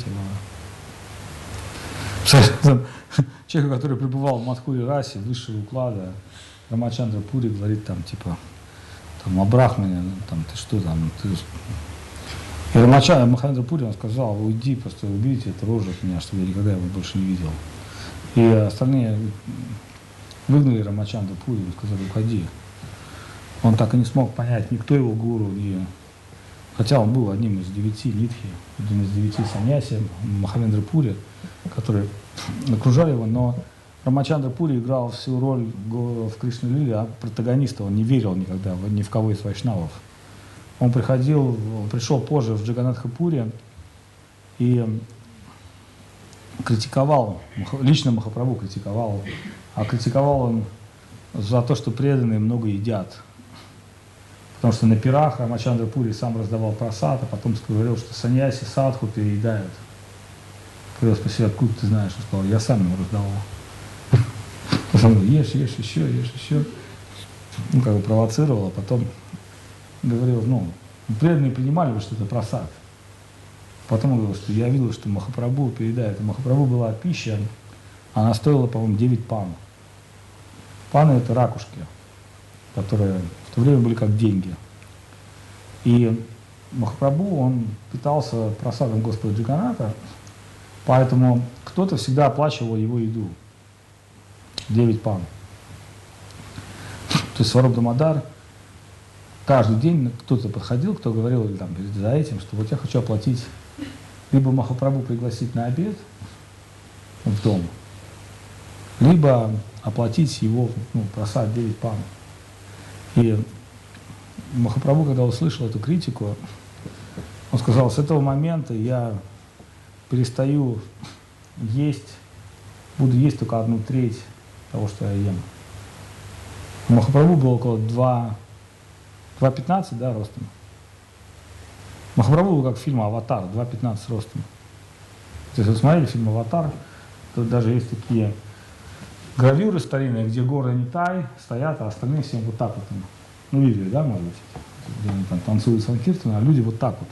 глава. Человек, который пребывал в Мадхури расе, высшего уклада, Рамачандра Пури говорит там, типа, там, о брахмане, ну, там, ты что там, ты... И Махавендра Пури, он сказал: уйди, просто уберите эту рожу от меня, чтобы я никогда его больше не видел. И остальные выгнали Рамачандра Пури и сказали: уходи. Он так и не смог понять, никто его гуру, хотя он был одним из 9 нитхи, одним из 9 саньяси, Махавендра Пури, которые окружали его, но Рамачандра Пури играл всю роль в Кришна-лиле, а протагониста, он не верил никогда ни в кого из вайшнавов. Он пришел позже в Джаганатха-Пури и критиковал, лично Махапрабху критиковал, а критиковал он за то, что преданные много едят. Потому что на пирах Рамачандра Пури сам раздавал прасад, а потом говорил, что саньяси садху переедают. Когда спросили, откуда ты знаешь, он сказал: я сам ему раздавал. Потом ешь еще. Ну, как бы провоцировал, а потом говорил, преданные понимали, что это прасад. Потом он говорил, что я видел, что Махапрабху передает. У Махапрабху была пища, она стоила, по-моему, 9 пан. Паны — это ракушки, которые в то время были как деньги. И Махапрабху, он питался прасадом Господа Джаганната, поэтому кто-то всегда оплачивал его еду. 9 пан. То есть Сваруб Дамодар каждый день кто-то подходил, кто говорил или там перед за этим, что вот я хочу оплатить, либо Махапрабху пригласить на обед в дом, либо оплатить его просад 9 пан. И Махапрабху, когда услышал эту критику, он сказал: с этого момента я перестаю есть, буду есть только 1/3 того, что я ем. У Махапрабху было около 2,15, да, ростом. Махапрабху был как в фильме «Аватар», 2,15 ростом. Если вы смотрели фильм «Аватар», то даже есть такие гравюры старинные, где горы Нитай стоят, а остальные все вот так вот. Ну, видели, да, может быть, где они там танцуют санкиртаны, а люди вот так вот.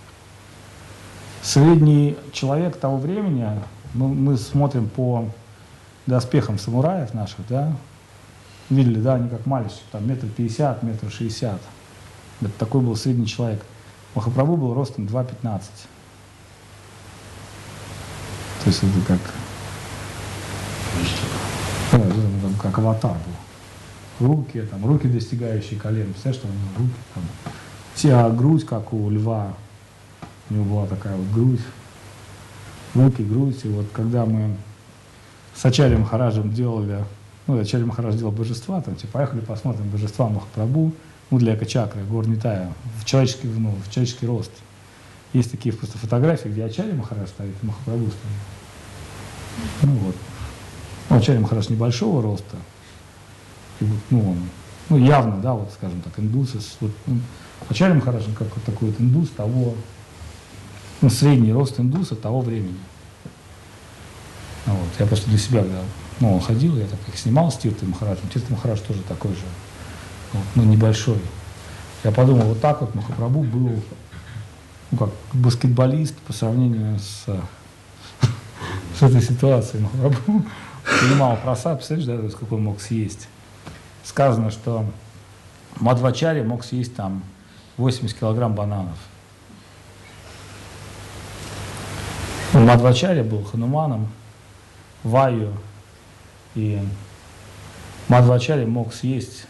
Средний человек того времени, мы смотрим по доспехам самураев наших, да, видели, да, они как мальчики, там 1,50 м, 1,60 м. Это такой был средний человек. Махапрабху был ростом 2,15. То есть это как как аватар был. Руки достигающие колен, представляешь, что у него руки там. Вся грудь, как у льва, у него была такая вот грудь, руки, грудь. И вот когда мы с Ачарьей Махараджем делали, Ачарья Махарадж делал божества, там, типа, поехали посмотрим божества Махапрабху, для эко-чакры, гор Нитая, в человеческий рост. Есть такие просто фотографии, где Ачарья Махарадж стоит, и Махапрабху стоит. Ачарья Махарадж небольшого роста, и вот, он, явно, да, вот, скажем так, индус. Вот, Ачарья Махарадж, как вот такой вот индус того, средний рост индуса того времени. Вот, я просто для себя, когда он ходил, я так их снимал с Тиртой Махараджем. Тирта Махарадж тоже такой же, вот, небольшой. Я подумал, вот так вот Махапрабху был, как баскетболист по сравнению с этой ситуацией. Махапрабху принимал просад, представляешь, да, сколько он мог съесть. Сказано, что Мадхвачарья мог съесть там 80 килограмм бананов. Мадхвачарья был Хануманом, Ваю, и Мадхвачарья мог съесть,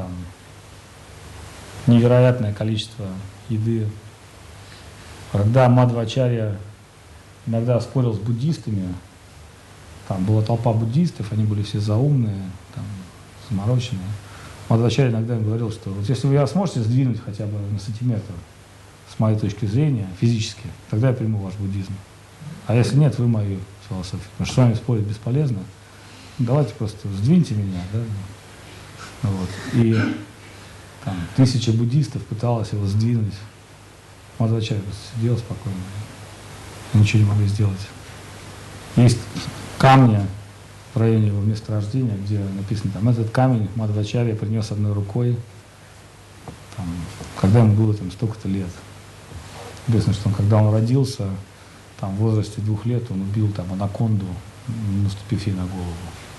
невероятное количество еды. Когда Мадхвачарья иногда спорил с буддистами, там была толпа буддистов, они были все заумные, там, замороченные. Мадхвачарья иногда им говорил, что вот если вы сможете сдвинуть хотя бы на сантиметр, с моей точки зрения, физически, тогда я приму ваш буддизм. А если нет, вы мою философию. Потому что с вами спорить бесполезно. Давайте просто сдвиньте меня. Да? Вот. И там 1000 буддистов пыталось его сдвинуть. Мадхвачарья сидел спокойно. Ничего не могли сделать. Есть камни в районе его месторождения, где написано, там, этот камень Мадхвачарья принес одной рукой, там, когда ему было там столько-то лет. Известно, что когда он родился, там, в возрасте 2 лет он убил там анаконду, наступив ей на голову.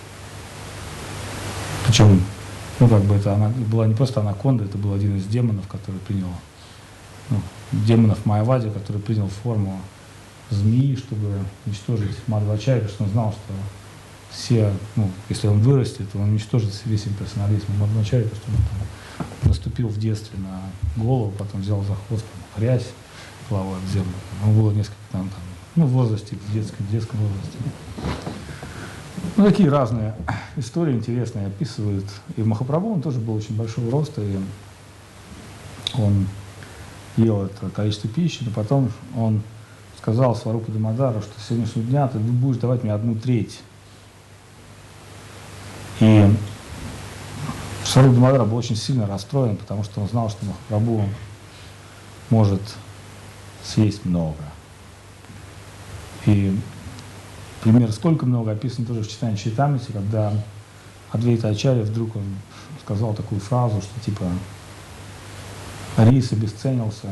Причем, это была не просто анаконда, это был один из демонов, который принял, демонов Майявади, который принял форму змеи, чтобы уничтожить Мадхвачарью, потому что он знал, что все, если он вырастет, то он уничтожит весь имперсонализм Мадхвачарьи, потому что он там наступил в детстве на голову, потом взял за хвост грязь, плавал в землю. Он было несколько в возрасте, в детском возрасте. Такие разные истории интересные описывают. И Махапрабху, он тоже был очень большого роста, и он ел это количество пищи, но потом он сказал Сварупа Дамодару, что с сегодняшнего дня ты будешь давать мне 1/3. И Сварупа Дамадар был очень сильно расстроен, потому что он знал, что Махапрабху может съесть много. И пример, сколько много, описано тоже в читании Чайтамрити, когда Адвайта Ачарья вдруг он сказал такую фразу, что типа рис обесценился.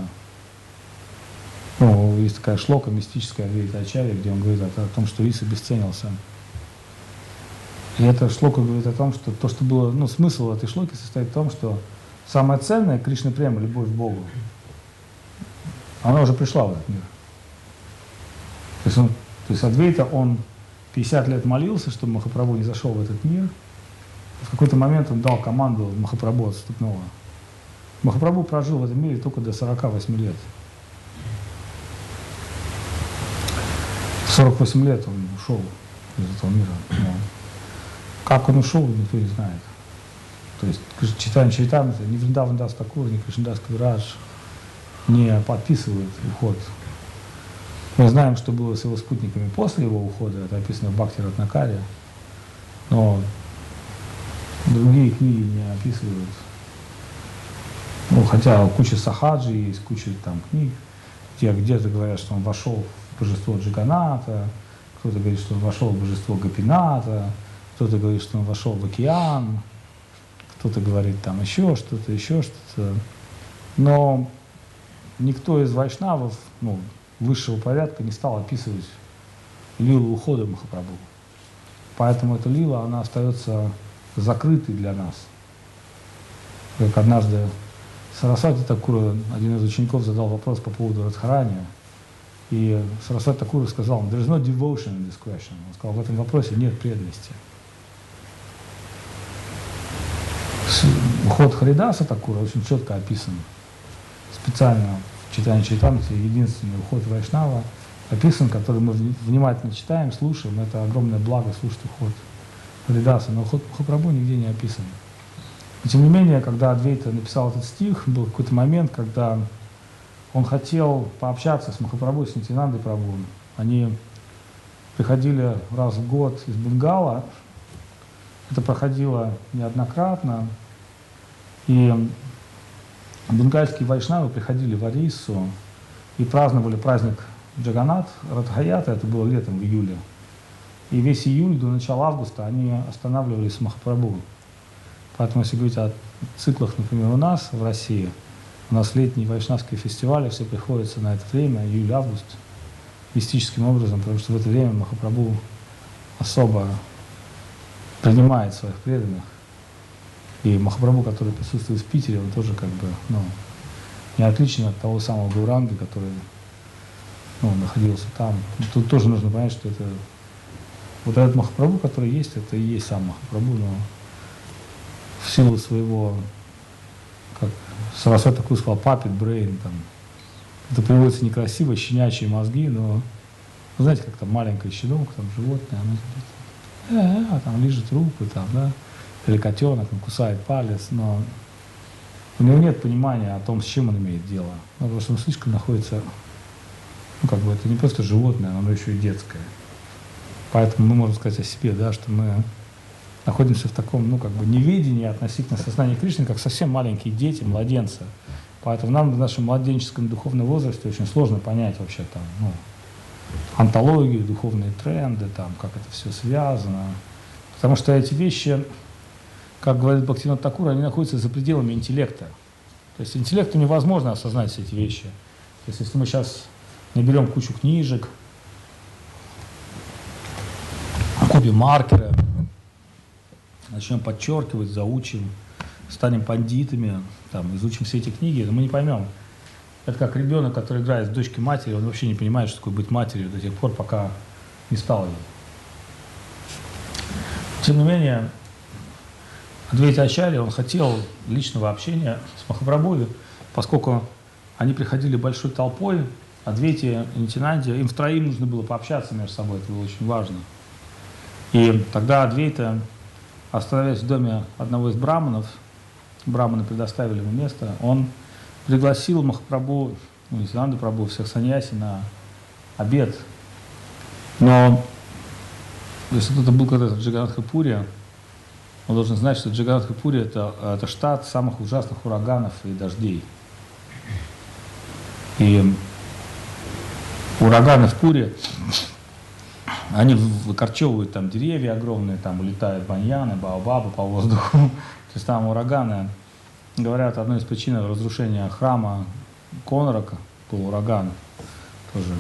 Есть такая шлока мистическая Адвайта Ачарья, где он говорит о том, что рис обесценился. И эта шлока говорит о том, что то, что было, смысл этой шлоки состоит в том, что самое ценное, Кришна према, любовь к Богу, она уже пришла в этот мир. То есть Адвайта, он 50 лет молился, чтобы Махапрабху не зашел в этот мир. В какой-то момент он дал команду Махапрабху отступного. Махапрабху прожил в этом мире только до 48 лет. В 48 лет он ушел из этого мира. Но как он ушел, никто не знает. То есть читание Чайтамрити, ни Вриндаван Дас Такур, ни Кришнадас Кавирадж не подписывают уход. Мы знаем, что было с его спутниками после его ухода, это описано в Бхакти Ратнакаре, но другие книги не описывают. Хотя куча сахаджи есть, куча там книг, где где-то говорят, что он вошел в божество Джаганата, кто-то говорит, что он вошел в божество Гопината, кто-то говорит, что он вошел в океан, кто-то говорит там еще что-то. Но никто из вайшнавов, высшего порядка не стал описывать лилу ухода Махапрабху. Поэтому эта лила, она остается закрытой для нас. Как однажды Сарасвати Такура, один из учеников, задал вопрос по поводу Радхарани, и Сарасвати Такура сказал, there is no devotion in this question. Он сказал, в этом вопросе нет преданности. Уход Харидаса Такура очень четко описан. Специально в читании Чайтамрити единственный уход Вайшнава описан, который мы внимательно читаем, слушаем. Это огромное благо слушать уход Харидаса, но уход Махапрабху нигде не описан. И тем не менее, когда Адвейта написал этот стих, был какой-то момент, когда он хотел пообщаться с Махапрабху, с Нитьянандой Прабху. Они приходили раз в год из Бенгала. Это проходило неоднократно. И бенгальские вайшнавы приходили в Ориссу и праздновали праздник Джаганнат, Радхаята, это было летом, в июле. И весь июль до начала августа они останавливались в Махапрабху. Поэтому, если говорить о циклах, например, у нас в России, у нас летние вайшнавские фестивали, все приходится на это время, июль-август, мистическим образом, потому что в это время Махапрабху особо принимает своих преданных. И Махапрабху, который присутствует в Питере, он тоже как бы, не отличен от того самого Гауранги, который находился там. Тут тоже нужно понять, что это вот этот Махапрабху, который есть, это и есть сам Махапрабху, но в силу своего, как Сарасвати такой сказал, puppet brain, там, это приводится некрасиво, щенячьи мозги, но, вы знаете, как там маленькая щенок, там животное, оно там лижет руку, там, да, или котенок, он кусает палец, но у него нет понимания о том, с чем он имеет дело. Потому что он слишком находится, это не просто животное, оно еще и детское. Поэтому мы можем сказать о себе, да, что мы находимся в таком, неведении относительно сознания Кришны, как совсем маленькие дети, младенцы. Поэтому нам в нашем младенческом духовном возрасте очень сложно понять вообще там, антологию, духовные тренды, там, как это все связано. Потому что эти вещи, как говорит Бхактивинод Такур, они находятся за пределами интеллекта. То есть интеллекту невозможно осознать все эти вещи. То есть если мы сейчас наберем кучу книжек, купим маркеры, начнем подчеркивать, заучим, станем пандитами, изучим все эти книги, но мы не поймем. Это как ребенок, который играет с дочкой матери, он вообще не понимает, что такое быть матерью до тех пор, пока не стал ее. Тем не менее, Адвайта Ачарья, он хотел личного общения с Махапрабху, поскольку они приходили большой толпой, Адвайте и Нитьянанде, им втроим нужно было пообщаться между собой, это было очень важно. И тогда Адвайта, остановясь в доме одного из браманов, браманы предоставили ему место, он пригласил Махапрабху, Нитьянанду Прабху, всех саньяси на обед. Но если кто-то был когда-то в Джаганнатха-Пури, он должен знать, что Джаганнатха-Пури это штат самых ужасных ураганов и дождей. И ураганы в Пури, они выкорчевывают там деревья огромные, там улетают баньяны, баобабы по воздуху. То есть там ураганы, говорят, одной из причин разрушения храма Конарака был ураган тоже.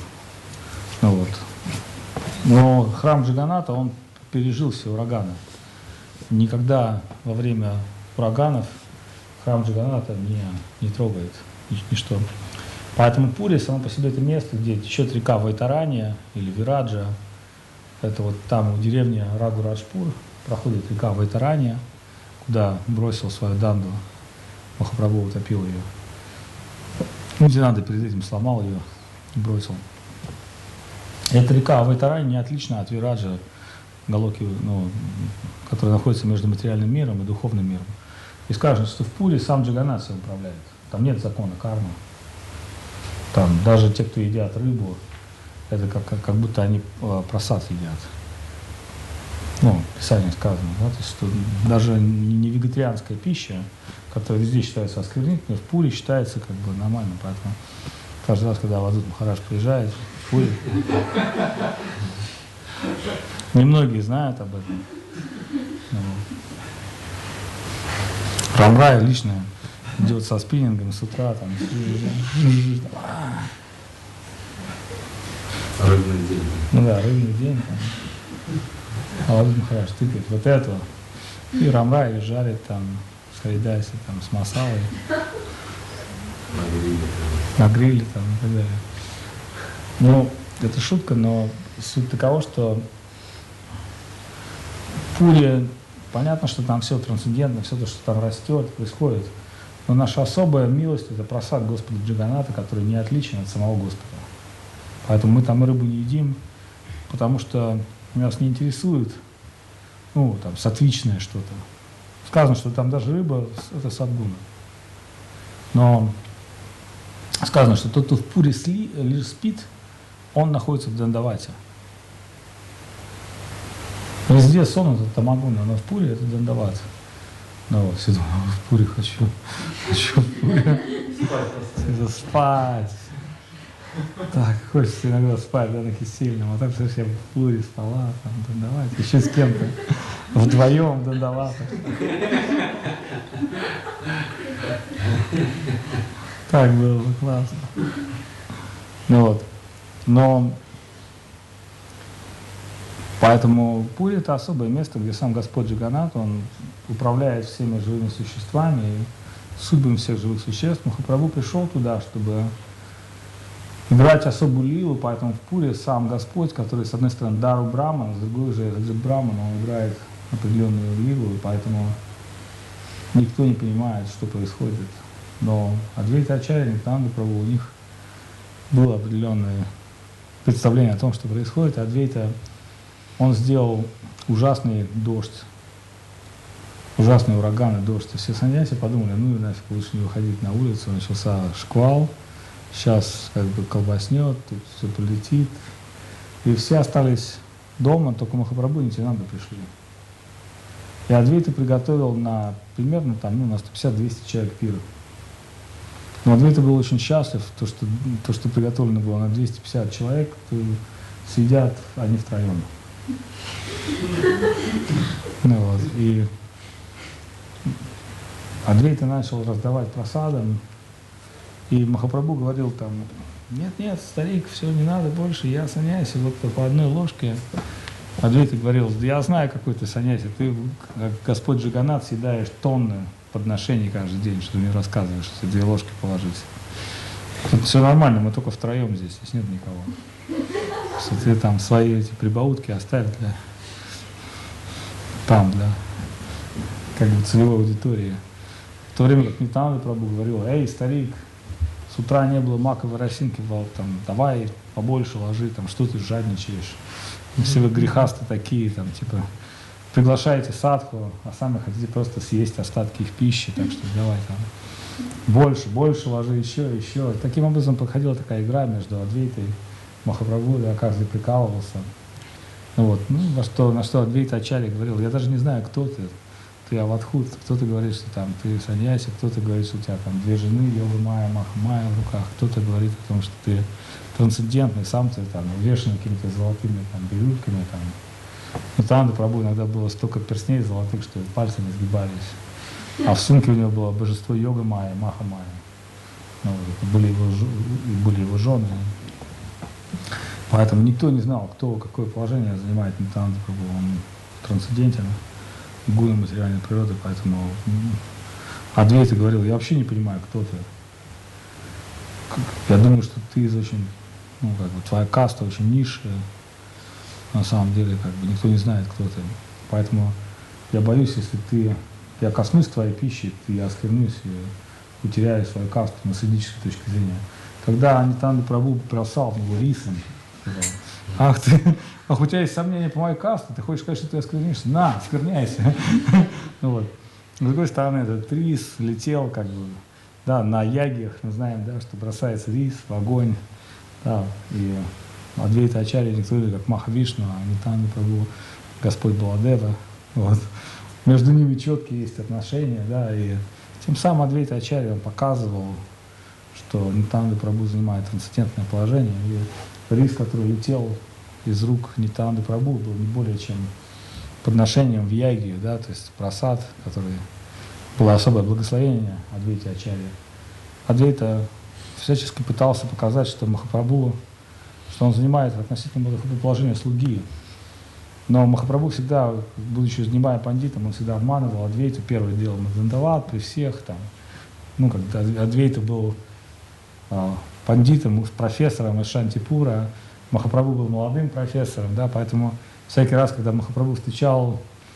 Но храм Джаганната, он пережил все ураганы. Никогда во время ураганов храм Джаганната не трогает ничто. Поэтому Пури само по себе это место, где течет река Вайтарания или Вираджа. Это вот там у деревни Рагураджпур проходит река Вайтарания, куда бросил свою данду Махапрабху, утопил ее. Нитьянанда перед этим сломал ее и бросил. Эта река Вайтарания не отлична от Вираджа, Галоки, которая находится между материальным миром и духовным миром. И скажут, что в Пури сам Джаганнат все управляет. Там нет закона кармы. Там даже те, кто едят рыбу, это как будто они просад едят. В Писании сказано, да, то есть, что даже не вегетарианская пища, которая везде считается осквернительной, в Пури считается нормально. Поэтому каждый раз, когда Авадут Махарадж приезжает в Пури, немногие знают об этом. Рамрай лично идет со спиннингом с утра, там, Рыбный день. Рыбный день. А Авадут Махарадж тыкает вот этого. И Рамрай жарит там с Харидаси, там, с масалой. На гриле там и так далее. Это шутка, но суть такова, что Пури Понятно, что там все трансцендентно, все то, что там растет, происходит. Но наша особая милость – это просад Господа Джаганата, который не отличен от самого Господа. Поэтому мы там рыбу не едим, потому что нас не интересует, ну, там, сатвичное что-то. Сказано, что там даже рыба – это садгуна. Но сказано, что тот, кто в пуре лишь спит, он находится в дандавате. Везде сон – это тамагуна, но в пуре – это дандават. Ну вот, все думаю, в пуре хочу в пуре. Спать. Так, хочется иногда спать, да, на кисельном, а так все я в пуре спала, там, дандават, еще с кем-то, вдвоем дандават. Так было бы классно. Ну вот, но поэтому пури – это особое место, где сам Господь Джаганат, он управляет всеми живыми существами, и судьбами всех живых существ. Махапрабху пришел туда, чтобы играть особую лилу, поэтому в Пуре сам Господь, который, с одной стороны, Дару Брахман, с другой же Браман, он играет определенную лилу, и поэтому никто не понимает, что происходит. Но Адвайта Ачарья, Нитьянанда Прабху, у них было определенное представление о том, что происходит. Адвайта, он сделал ужасный дождь, ужасный ураган и дождь. И все саньяси подумали, ну и нафиг, лучше не выходить на улицу, начался шквал. Сейчас как бы колбаснет, тут все полетит. И все остались дома, только Махапрабху и Нитьянанда пришли. И Адвайта приготовил на примерно там, ну, на 150-200 человек пир. Но Адвайта был очень счастлив, то, что приготовлено было на 250 человек, то сидят они втроем. Ну, вот, и Адвайта начал раздавать прасадам. И Махапрабху говорил там, нет, старик, все, не надо больше, я саньяси, вот по одной ложке. Адвайта говорил, я знаю, какой ты саньяси, ты, как Господь Джаганат, съедаешь тонны подношений каждый день, что ты мне рассказываешь, если 2 ложки положить. Тут все нормально, мы только втроем здесь нет никого. Что ты там свои эти прибаутки оставь для как бы целевой аудитории. В то время как Нитьянанда Прабху говорил, эй, старик, с утра не было маковой росинки, там, давай побольше ложи, там, что ты жадничаешь. Все вы грехасты такие, там, типа, приглашаете садху, а сами хотите просто съесть остатки их пищи, так что давай там больше ложи, еще. И таким образом проходила такая игра между Адвайтой и Махапрабху, да, каждый прикалывался. Вот. Ну, на что Адвайта Ачарья говорил, я даже не знаю, кто ты авадхут, кто-то говорит, что там ты саньяси, кто-то говорит, что у тебя там 2 жены, йога майя, маха майя в руках, кто-то говорит о том, что ты трансцендентный, сам ты там увешан какими-то золотыми там бирюльками, там. Нитьянанда Прабху иногда было столько перстней золотых, что пальцы не сгибались. А в сумке у него было божество йога майя, маха майя. Ну, были его жены. Поэтому никто не знал, кто какое положение занимает Нитьянанда Прабху. Он трансцендентен, гуна материальной природы, поэтому Адвайта говорил, я вообще не понимаю, кто ты. Я думаю, что ты из очень, как бы твоя каста очень низшая. На самом деле, как бы никто не знает, кто ты. Поэтому я боюсь, если я коснусь твоей пищи, я осквернусь и утеряю свою касту на садической точки зрения. Когда Нитьянанда Прабху бросал в него рисом, сказал, у тебя есть сомнения по моей касте, ты хочешь сказать, что ты осквернишься? На, оскверняйся. Вот. С другой стороны, этот рис летел как бы, да, на ягьях, мы знаем, да, что бросается рис в огонь, да, и Адвайта Ачарья диктует как Махавишну, а Нитьянанда Прабху Господь Баладева. Вот. Между ними четкие есть отношения, да, и тем самым Адвайта Ачарья он показывал, что Нитьянанда Прабху занимает трансцендентное положение, и рис, который летел из рук Нитьянанды Прабху, был не более чем подношением в ягью, да, то есть прасад, который было особое благословение Адвайта Ачарья. Адвайта всячески пытался показать, что Махапрабху, что он занимает относительно положение слуги. Но Махапрабху всегда, будучи занимая пандитом, он всегда обманывал Адвайту, первый делал Мадандават при всех там. Ну, когда Адвайта был пандитом, профессором из Шантипура, Махапрабху был молодым профессором, да, поэтому всякий раз, когда Махапрабху встречал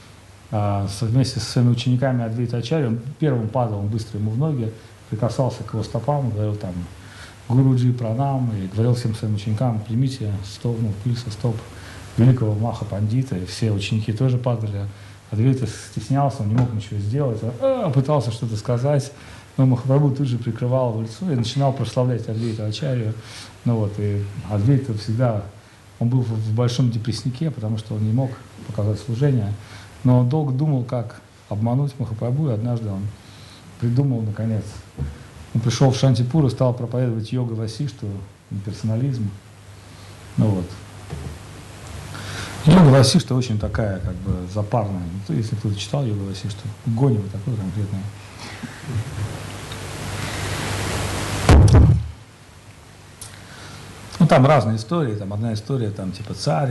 вместе со своими учениками Адвайта Ачарья, он первым падал, он быстро ему в ноги, прикасался к его стопам, говорил там Гуруджи Пранам, и говорил всем своим ученикам: примите стоп, пыль со стоп великого Маха Пандита, и все ученики тоже падали. Адвайта стеснялся, он не мог ничего сделать, пытался что-то сказать, но Махапрабху тут же прикрывал его лицо и начинал прославлять Адвайта Ачарью. И Адвайта всегда, он был в большом депресснике, потому что он не мог показать служение, но он долго думал, как обмануть Махапрабху, и однажды он придумал, наконец. Он пришел в Шантипур и стал проповедовать йога Васишту, имперсонализм. Йога Васишта очень такая, как бы, запарная. Если кто-то читал йога Васишту, Гонева такой конкретный. Там разные истории, там одна история, там типа царь.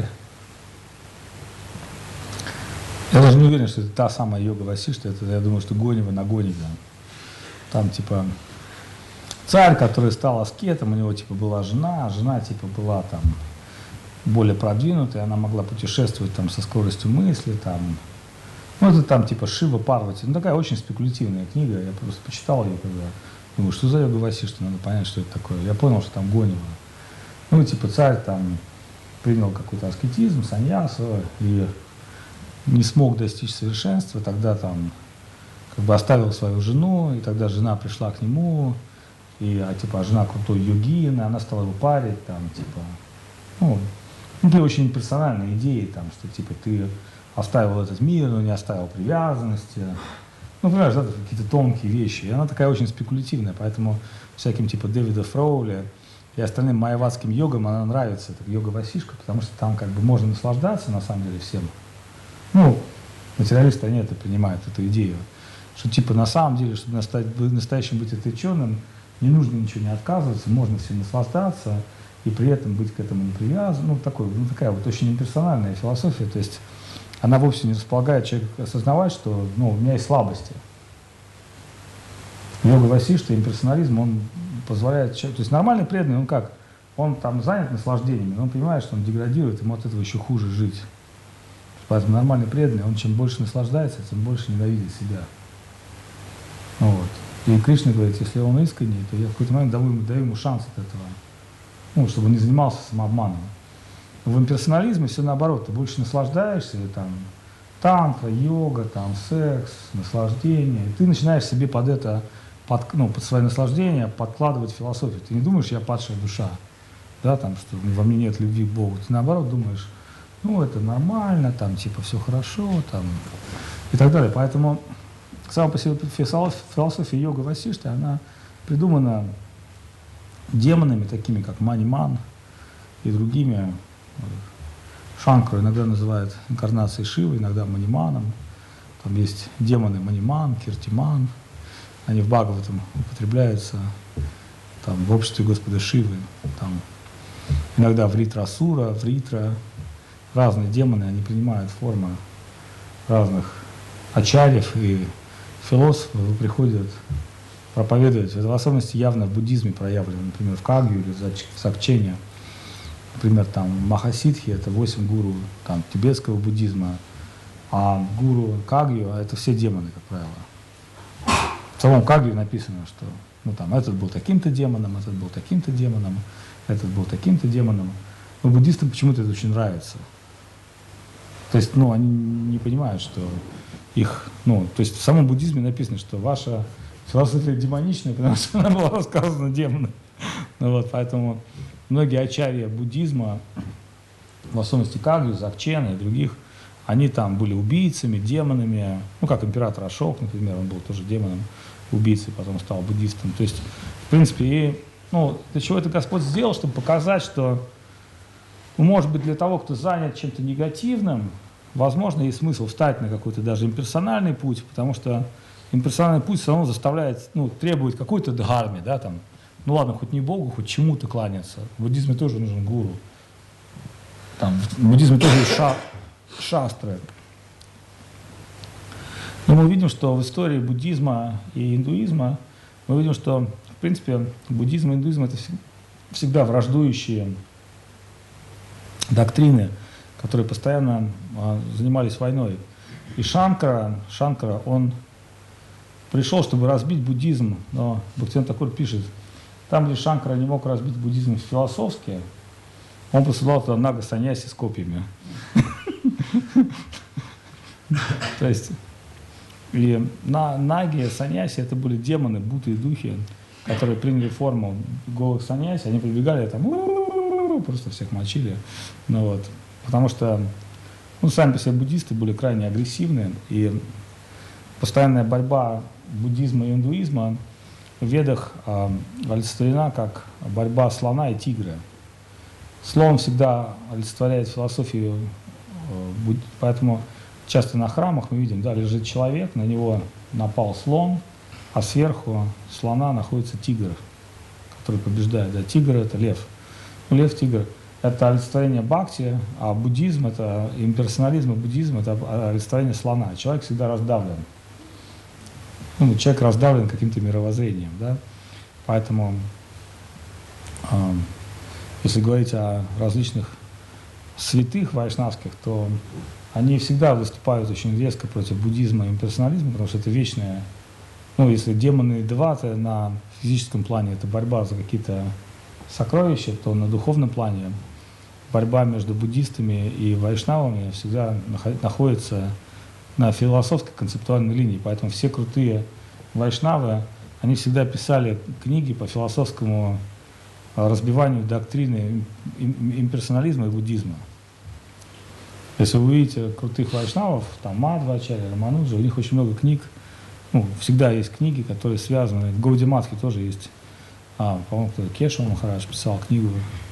Я даже не уверен, что это та самая йога Васишта, это, я думаю, что Гонева на Гоневе. Там типа царь, который стал аскетом, у него типа была жена типа была там более продвинутая, она могла путешествовать там со скоростью мысли, там, это там типа Шива Парвати, такая очень спекулятивная книга, я просто почитал ее, когда думаю, что за йога Васишта, надо понять, что это такое. Я понял, что там Гонева. Типа царь там принял какой-то аскетизм, саньясу и не смог достичь совершенства, тогда там как бы оставил свою жену, и тогда жена пришла к нему, типа жена крутой йогин, и она стала его парить, там, типа, такие очень персональные идеи, там, что типа ты оставил этот мир, но не оставил привязанности. Понимаешь, да, какие-то тонкие вещи. И она такая очень спекулятивная, поэтому всяким типа Дэвида Фроули и остальным майявадским йогам она нравится, это йога Васишка, потому что там как бы можно наслаждаться на самом деле всем. Материалисты, они это принимают, эту идею, что типа на самом деле, чтобы настоящим быть отреченным, не нужно ничего не отказываться, можно всем наслаждаться и при этом быть к этому не привязан. Такая вот очень имперсональная философия, то есть она вовсе не располагает человека осознавать, что у меня есть слабости. Йога Васишта, имперсонализм, он позволяет человеку, то есть нормальный преданный, он там занят наслаждениями, но он понимает, что он деградирует, ему от этого еще хуже жить. Поэтому нормальный преданный, он чем больше наслаждается, тем больше ненавидит себя. И Кришна говорит, если он искренний, то я в какой-то момент даю ему шанс от этого, чтобы он не занимался самообманом. В имперсонализме все наоборот, ты больше наслаждаешься, и там тантра, йога, там секс, наслаждение, и ты начинаешь себе под это, под свое наслаждение подкладывать философию. Ты не думаешь, я падшая душа, да, там, что во мне нет любви к Богу. Ты наоборот думаешь, это нормально, там, типа, все хорошо, там, и так далее. Поэтому сама по себе философия йога Васишты, она придумана демонами, такими как Маниман и другими. Шанкару иногда называют инкарнацией Шивы, иногда Маниманом. Там есть демоны Маниман, Киртиман. Они в Бхагаватам употребляются там, в обществе Господа Шивы. Там, иногда Вритрасура, Вритра. Разные демоны, они принимают формы разных ачарьев, и философы приходят проповедовать. Это в особенности явно в буддизме проявлено, например, в Кагью или в Сакчене. Например, там Махасидхи — это 8 гуру там, тибетского буддизма, а гуру Кагью — это все демоны, как правило. В самом Кагью написано, что этот был таким-то демоном, этот был таким-то демоном, этот был таким-то демоном. Но буддистам почему-то это очень нравится. То есть, они не понимают, что их, то есть в самом буддизме написано, что ваша философия демоничная, потому что она была рассказана демоном. Поэтому многие ачарьи буддизма, в особенности Кагью, Закчена и других, они там были убийцами, демонами, как император Ашок, например, он был тоже демоном, убийцей, потом стал буддистом. То есть, в принципе, для чего это Господь сделал, чтобы показать, что может быть, для того, кто занят чем-то негативным, возможно, есть смысл встать на какой-то даже имперсональный путь, потому что имперсональный путь все равно заставляет, требует какой-то дхармы, да, там, ладно, хоть не Богу, хоть чему-то кланяться. В буддизме тоже нужен гуру. Там, в буддизме тоже есть шастры. Но мы видим, что в истории буддизма и индуизма, мы видим, что, в принципе, буддизм и индуизм — это всегда враждующие доктрины, которые постоянно занимались войной. И Шанкара, он пришел, чтобы разбить буддизм, но Бхактивинода Тхакур пишет, там, где Шанкара не мог разбить буддизм философски, он посылал туда нага саньяси с копьями. То есть, и наги, саньяси, это были демоны, будды и духи, которые приняли форму голых саньяси, они прибегали, там, просто всех мочили. Ну, вот. Потому что сами по себе буддисты были крайне агрессивны, и постоянная борьба буддизма и индуизма в ведах олицетворена как борьба слона и тигра. Слон всегда олицетворяет философию, поэтому часто на храмах мы видим, да, лежит человек, на него напал слон, а сверху слона находится тигр, который побеждает. Да, тигр — это лев. Лев, тигр — это олицетворение бхакти, а буддизм — это имперсонализм, и буддизм — это олицетворение слона. Человек всегда раздавлен. Человек раздавлен каким-то мировоззрением, да? Поэтому, если говорить о различных святых вайшнавских, то они всегда выступают очень резко против буддизма и имперсонализма, потому что это вечное. Если демоны и деваты на физическом плане это борьба за какие-то сокровища, то на духовном плане борьба между буддистами и вайшнавами всегда находится на философской концептуальной линии. Поэтому все крутые вайшнавы, они всегда писали книги по философскому разбиванию доктрины имперсонализма и буддизма. Если вы увидите крутых вайшнавов, там Мадхвачарья, Рамануджа, у них очень много книг, всегда есть книги, которые связаны. В Гаудиматхе тоже есть, по-моему, Кешава Махарадж писал книгу,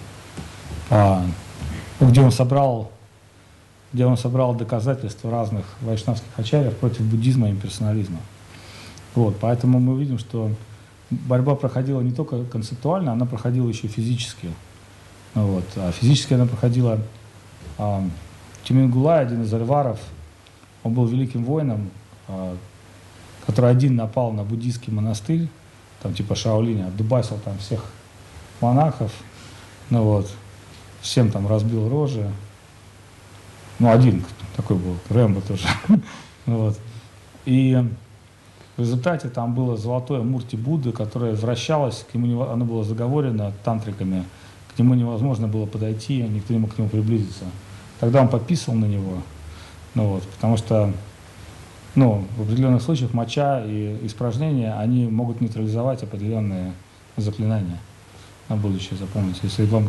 где он собрал доказательства разных вайшнавских ачарьев против буддизма и имперсонализма. Вот, поэтому мы видим, что борьба проходила не только концептуально, она проходила еще физически. Вот, а физически она проходила... Тюменгулай, один из альваров, он был великим воином, который один напал на буддийский монастырь, там типа Шаолиня, отдубасил там всех монахов, всем там разбил рожи. Один такой был, Рэмбо тоже. И в результате там было золотое мурти Будды, которое возвращалось, оно было заговорено тантриками, к нему невозможно было подойти, никто не мог к нему приблизиться. Тогда он подписывал на него, потому что в определенных случаях моча и испражнения, они могут нейтрализовать определенные заклинания. На будущее запомните. Если вам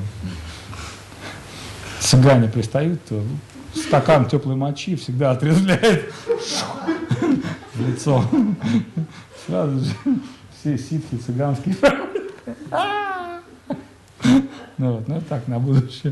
цыгане пристают, то стакан теплой мочи всегда отрезвляет в лицо. Сразу же все ситхи цыганские. Это так, на будущее.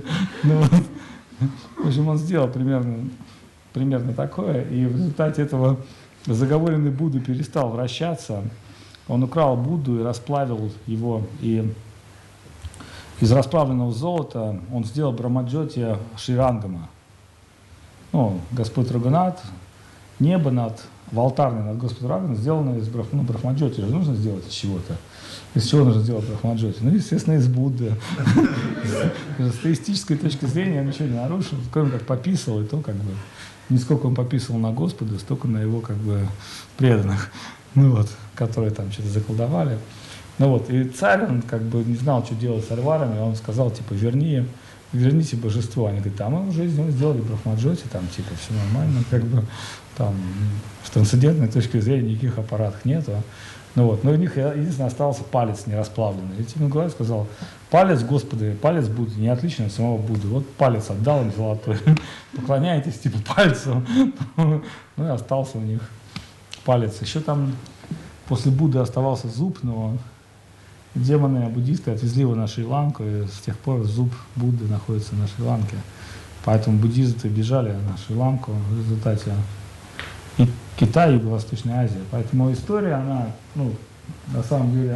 В общем, он сделал примерно такое, и в результате этого заговоренный Будда перестал вращаться. Он украл Будду и расплавил его, и из расплавленного золота он сделал Брахмаджоти Шрирангама. Господь Рагунат, небо алтарное над Господом Рагуном сделано из Брахмаджоти. Же нужно сделать из чего-то. Из чего нужно сделать Брахмаджоти? Естественно, из Будды. С теистической точки зрения он ничего не нарушил, кроме как пописал, и то не сколько он пописал на Господа, столько на его преданных, которые там что-то заколдовали. И царь, он не знал, что делать с альварами, он сказал, верните божество. Они говорят, мы уже из него сделали Брахмаджоти, все нормально, там с трансцендентной точки зрения никаких аппаратов нету. Но у них единственное остался палец не расплавленный. И Тюменгулай сказал, палец Господа, палец Будды не отличен от самого Будды. Вот палец отдал им золотой, поклоняйтесь пальцу. И остался у них палец. Еще там после Будды оставался зуб, но демоны буддисты отвезли его на Шри-Ланку, и с тех пор зуб Будды находится на Шри-Ланке. Поэтому буддисты бежали на Шри-Ланку в результате и Китай, и Юго-Восточная Азия. Поэтому история, она, на самом деле,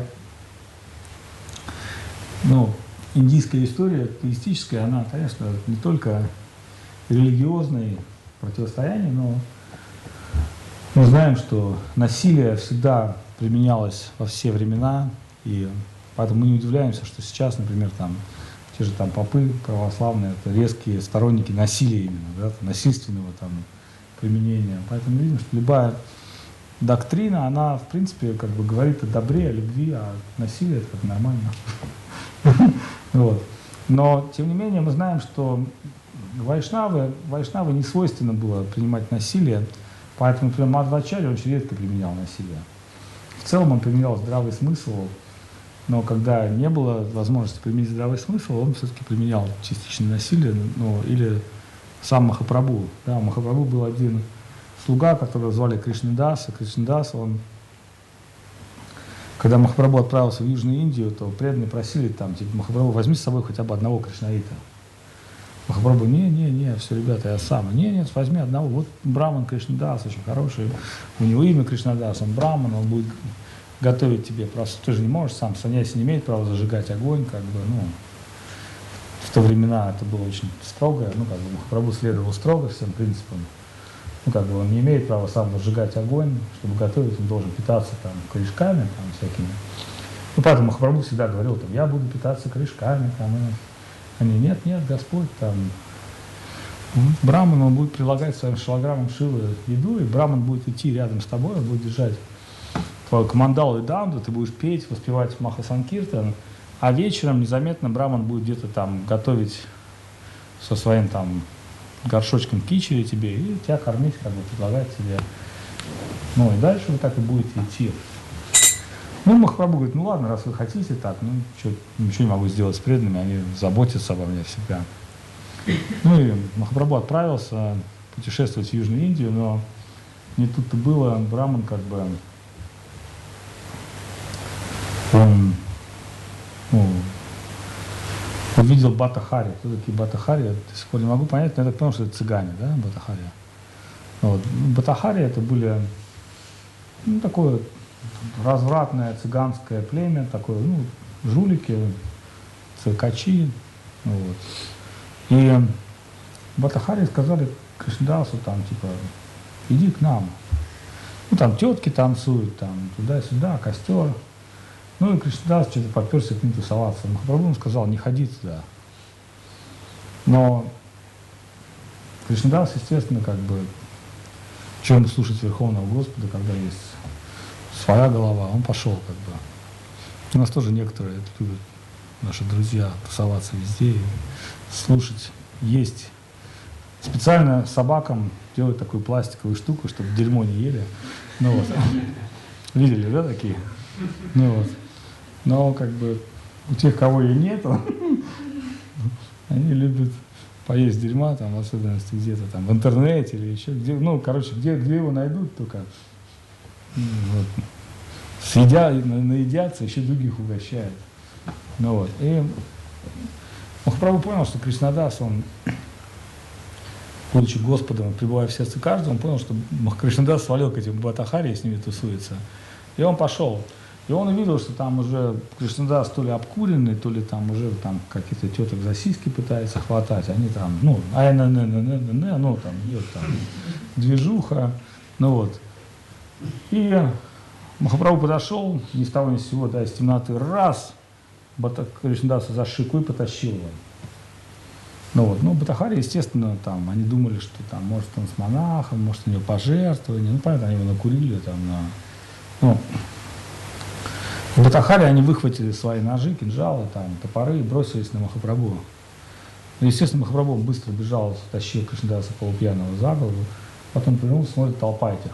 индийская история, теистическая, она, конечно, не только религиозное противостояние, но мы знаем, что насилие всегда применялось во все времена, и поэтому мы не удивляемся, что сейчас, например, те же попы православные, это резкие сторонники насилия именно, насильственного применения. Поэтому видим, что любая доктрина, она, в принципе, как бы говорит о добре, о любви, а насилие — это как нормально. Вот. Но, тем не менее, мы знаем, что вайшнавы не свойственно было принимать насилие, поэтому, например, Мадхвачарья очень редко применял насилие. В целом он применял здравый смысл, но когда не было возможности применить здравый смысл, он все-таки применял частичное насилие, ну, или сам Махапрабху. Да, у Махапрабху был один слуга, которого звали Кришнадас, и Кришнадас, он, когда Махапрабху отправился в Южную Индию, то преданные просили там, типа, Махапрабху, возьми с собой хотя бы одного кришнаита. Махапрабху, не, все, ребята, я сам. Нет, возьми одного, вот Браман Кришнадас, очень хороший, у него имя Кришнадас, он Браман, он будет готовить тебе, просто ты же не можешь сам, саньяси не имеет права зажигать огонь, как бы, ну, в то времена это было очень строго, ну, как бы Махапрабху следовал строго всем принципам, ну, как бы он не имеет права сам зажигать огонь, чтобы готовить, он должен питаться там корешками, там, всякими. Ну, поэтому Махапрабху всегда говорил, там, я буду питаться корешками, там, и они, нет, Господь, там, Браман, он будет прилагать своим шалаграммам Шивы еду, и Браман будет идти рядом с тобой, он будет держать твою камандалу и дамду, ты будешь петь, воспевать Маха-санкиртан, а вечером незаметно Браман будет где-то там готовить со своим там горшочком кичери тебе и тебя кормить, как бы предлагать тебе. Ну и дальше вы так и будете идти. Ну, Махапрабху говорит, ну ладно, раз вы хотите так, ну ничего не могу сделать с преданными, они заботятся обо мне всегда. Ну и Махапрабху отправился путешествовать в Южную Индию, но не тут-то было, Браман как бы он увидел Батахари. Кто такие Батахари? Я до сих пор не могу понять, но я так понял, что это цыгане, да, Батахари. Вот. Батахари это были, ну, такое развратное цыганское племя, такое, ну, жулики, циркачи. Вот. И Батахари сказали Кришнадасу там, типа, иди к нам. Ну, там тетки танцуют, там, туда-сюда, костер. Ну и Кришнадас что-то подперся к ним тусоваться. Махапрабху сказал, не ходи туда. Но Кришнадас, естественно, как бы, чем слушать Верховного Господа, когда есть своя голова, он пошел, как бы. У нас тоже некоторые любят, наши друзья, тусоваться везде, и слушать, есть. Специально собакам делают такую пластиковую штуку, чтобы дерьмо не ели. Ну вот. Видели, да, такие? Ну вот. Но как бы у тех, кого ее нету, они любят поесть дерьма, там, в особенности где-то там в интернете или еще где, ну, короче, где его найдут, только вот, наедятся, еще других угощают. Ну вот. И Махапрабху понял, что Кришнадас, он, будучи Господом, пребывая в сердце каждого, он понял, что Кришнадас свалил к этим Батахари и с ними тусуется. И он пошел. И он увидел, что там уже Кришнадас то ли обкуренный, то ли там уже там какие-то теток за сиськи пытаются хватать. Они там, ну, ну, там идет там движуха, ну вот. И Махапрабху подошел, ни с того ни с сего, да, из темноты, раз, Кришнадаса за шику и потащил его. Ну вот, ну, Батахари, естественно, там, они думали, что там, может, он с монахом, может, у него пожертвование, ну, понятно, они его накурили там на, ну, Батахари, они выхватили свои ножи, кинжалы, там, топоры и бросились на Махапрабху. Ну, естественно, Махапрабху быстро бежал, тащил Кришнадаса полупьяного за голову, потом повернулся, смотрит, толпа этих.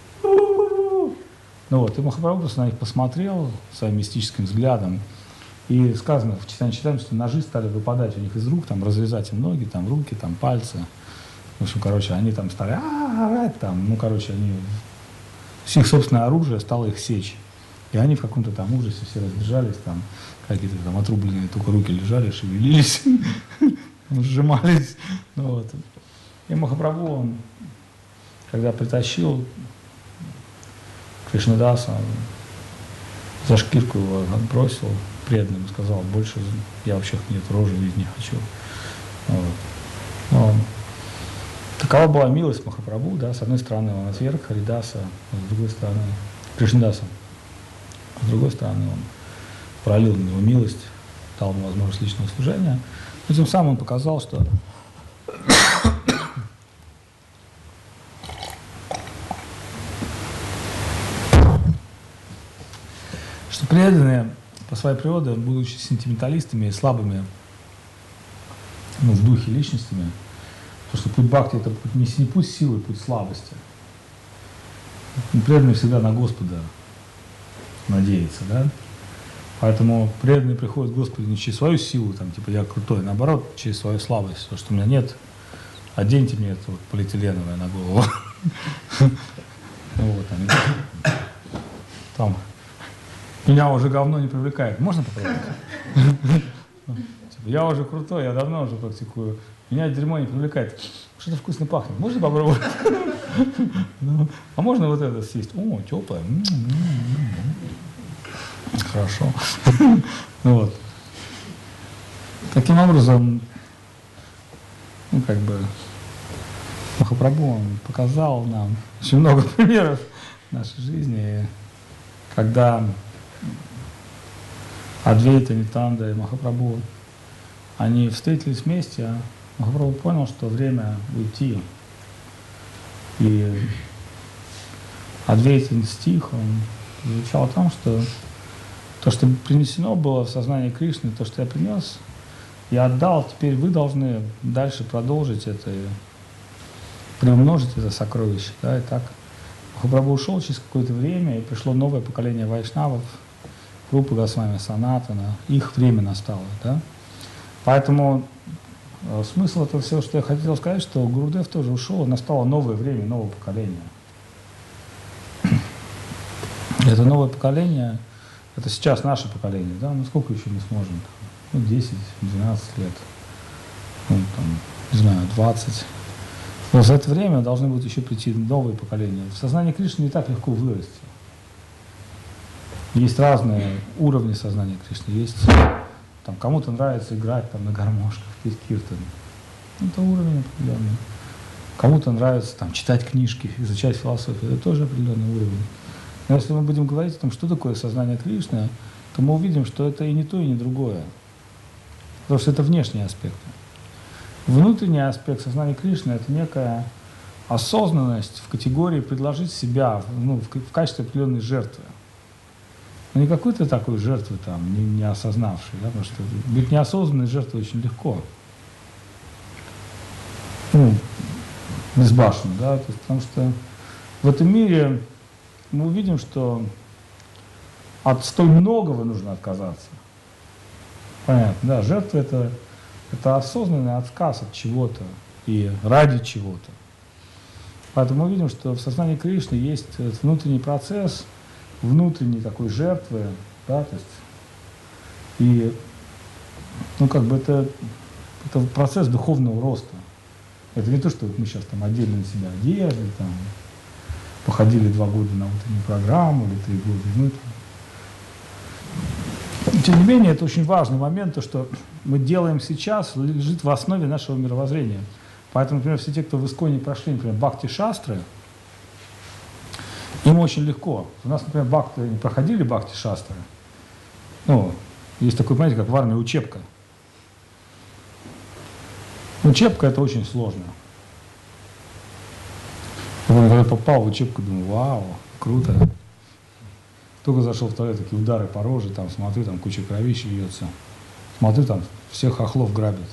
Ну вот, и Махапрабху просто на них посмотрел своим мистическим взглядом, и сказано, в читании читаем, что ножи стали выпадать у них из рук, там, разрезать им ноги, там, руки, там, пальцы. В общем, короче, они там стали орать, там, ну, короче, они, их собственное оружие стало их сечь. И они в каком-то там ужасе все разбежались, там, какие-то там отрубленные только руки лежали, шевелились, сжимались. Ну, вот. И Махапрабху, он, когда притащил Кришнадаса, за шкирку его отбросил преданным, сказал, больше я вообще нет, рожи видеть не хочу. Вот. Но такова была милость Махапрабху, да, с одной стороны он отверг Харидаса, а с другой стороны Кришнадаса. С другой стороны, он пролил на него милость, дал ему возможность личного служения. Но тем самым он показал, что что преданные по своей природе, будучи сентименталистами и слабыми, ну, в духе личностями, потому что путь бхакти — это не путь силы, путь слабости. Преданный всегда на Господа надеется, да? Поэтому преданный приходит к Господу не через свою силу, там, типа, я крутой, наоборот, через свою слабость, то, что у меня нет, оденьте мне это вот полиэтиленовое на голову. Вот, там, меня уже говно не привлекает. Можно попробовать? Я уже крутой, я давно уже практикую. Меня дерьмо не привлекает. Что-то вкусно пахнет. Можно попробовать? А можно вот это съесть? О, теплое. Хорошо. Вот. Таким образом, ну, как бы, Махапрабху показал нам очень много примеров в нашей жизни, когда Адвейта, Нитанда и Махапрабху, они встретились вместе, а Махапрабху понял, что время уйти. И Адвейтин стих, он звучал о том, что то, что принесено было в сознание Кришны, то, что я принес, я отдал, теперь вы должны дальше продолжить это, приумножить это сокровище. Да, и так Махапрабху ушел через какое-то время, и пришло новое поколение вайшнавов, группы Госвами Санатана, их время настало. Да? Поэтому смысл этого всего, что я хотел сказать, что Гурудев тоже ушел, настало новое время, новое поколение. Это новое поколение, это сейчас наше поколение, да, ну сколько еще мы сможем? Ну, 10-12 лет, ну, там, не знаю, 20. Но за это время должны будут еще прийти новые поколения. В сознании Кришны не так легко вырасти. Есть разные уровни сознания Кришны. Есть, там, кому-то нравится играть там, на гармошках, петь киртан. Это уровень определенный. Кому-то нравится там, читать книжки, изучать философию. Это тоже определенный уровень. Но если мы будем говорить о том, что такое сознание Кришны, то мы увидим, что это и не то, и не другое. Потому что это внешние аспекты. Внутренний аспект сознания Кришны — это некая осознанность в категории предложить себя, ну, в качестве определенной жертвы. Но не какой-то такой жертвы, там, не осознавшей, да, потому что быть неосознанной жертвой очень легко. Ну, безбашенно, да, то есть, потому что в этом мире мы увидим, что от столь многого нужно отказаться. Понятно, да, жертва — это осознанный отказ от чего-то и ради чего-то. Поэтому мы видим, что в сознании Кришны есть внутренний процесс, внутренней такой жертвы, да, то есть, и, ну, как бы это процесс духовного роста. Это не то, что мы сейчас там отдельно на себя одежды, там, походили 2 года на утреннюю программу или 3 года. Ну, тем не менее, это очень важный момент, то, что мы делаем сейчас, лежит в основе нашего мировоззрения. Поэтому, например, все те, кто в Исконе прошли, например, бхакти-шастры, им очень легко. У нас, например, не проходили бхакти-шастры. Ну, есть такое понятие, как в армии учебка. Учебка — это очень сложно. Когда я попал в учебку, думаю, вау, круто. Только зашел в туалет, такие удары по роже, там, смотрю, там куча кровища льется. Смотрю, там всех хохлов грабят.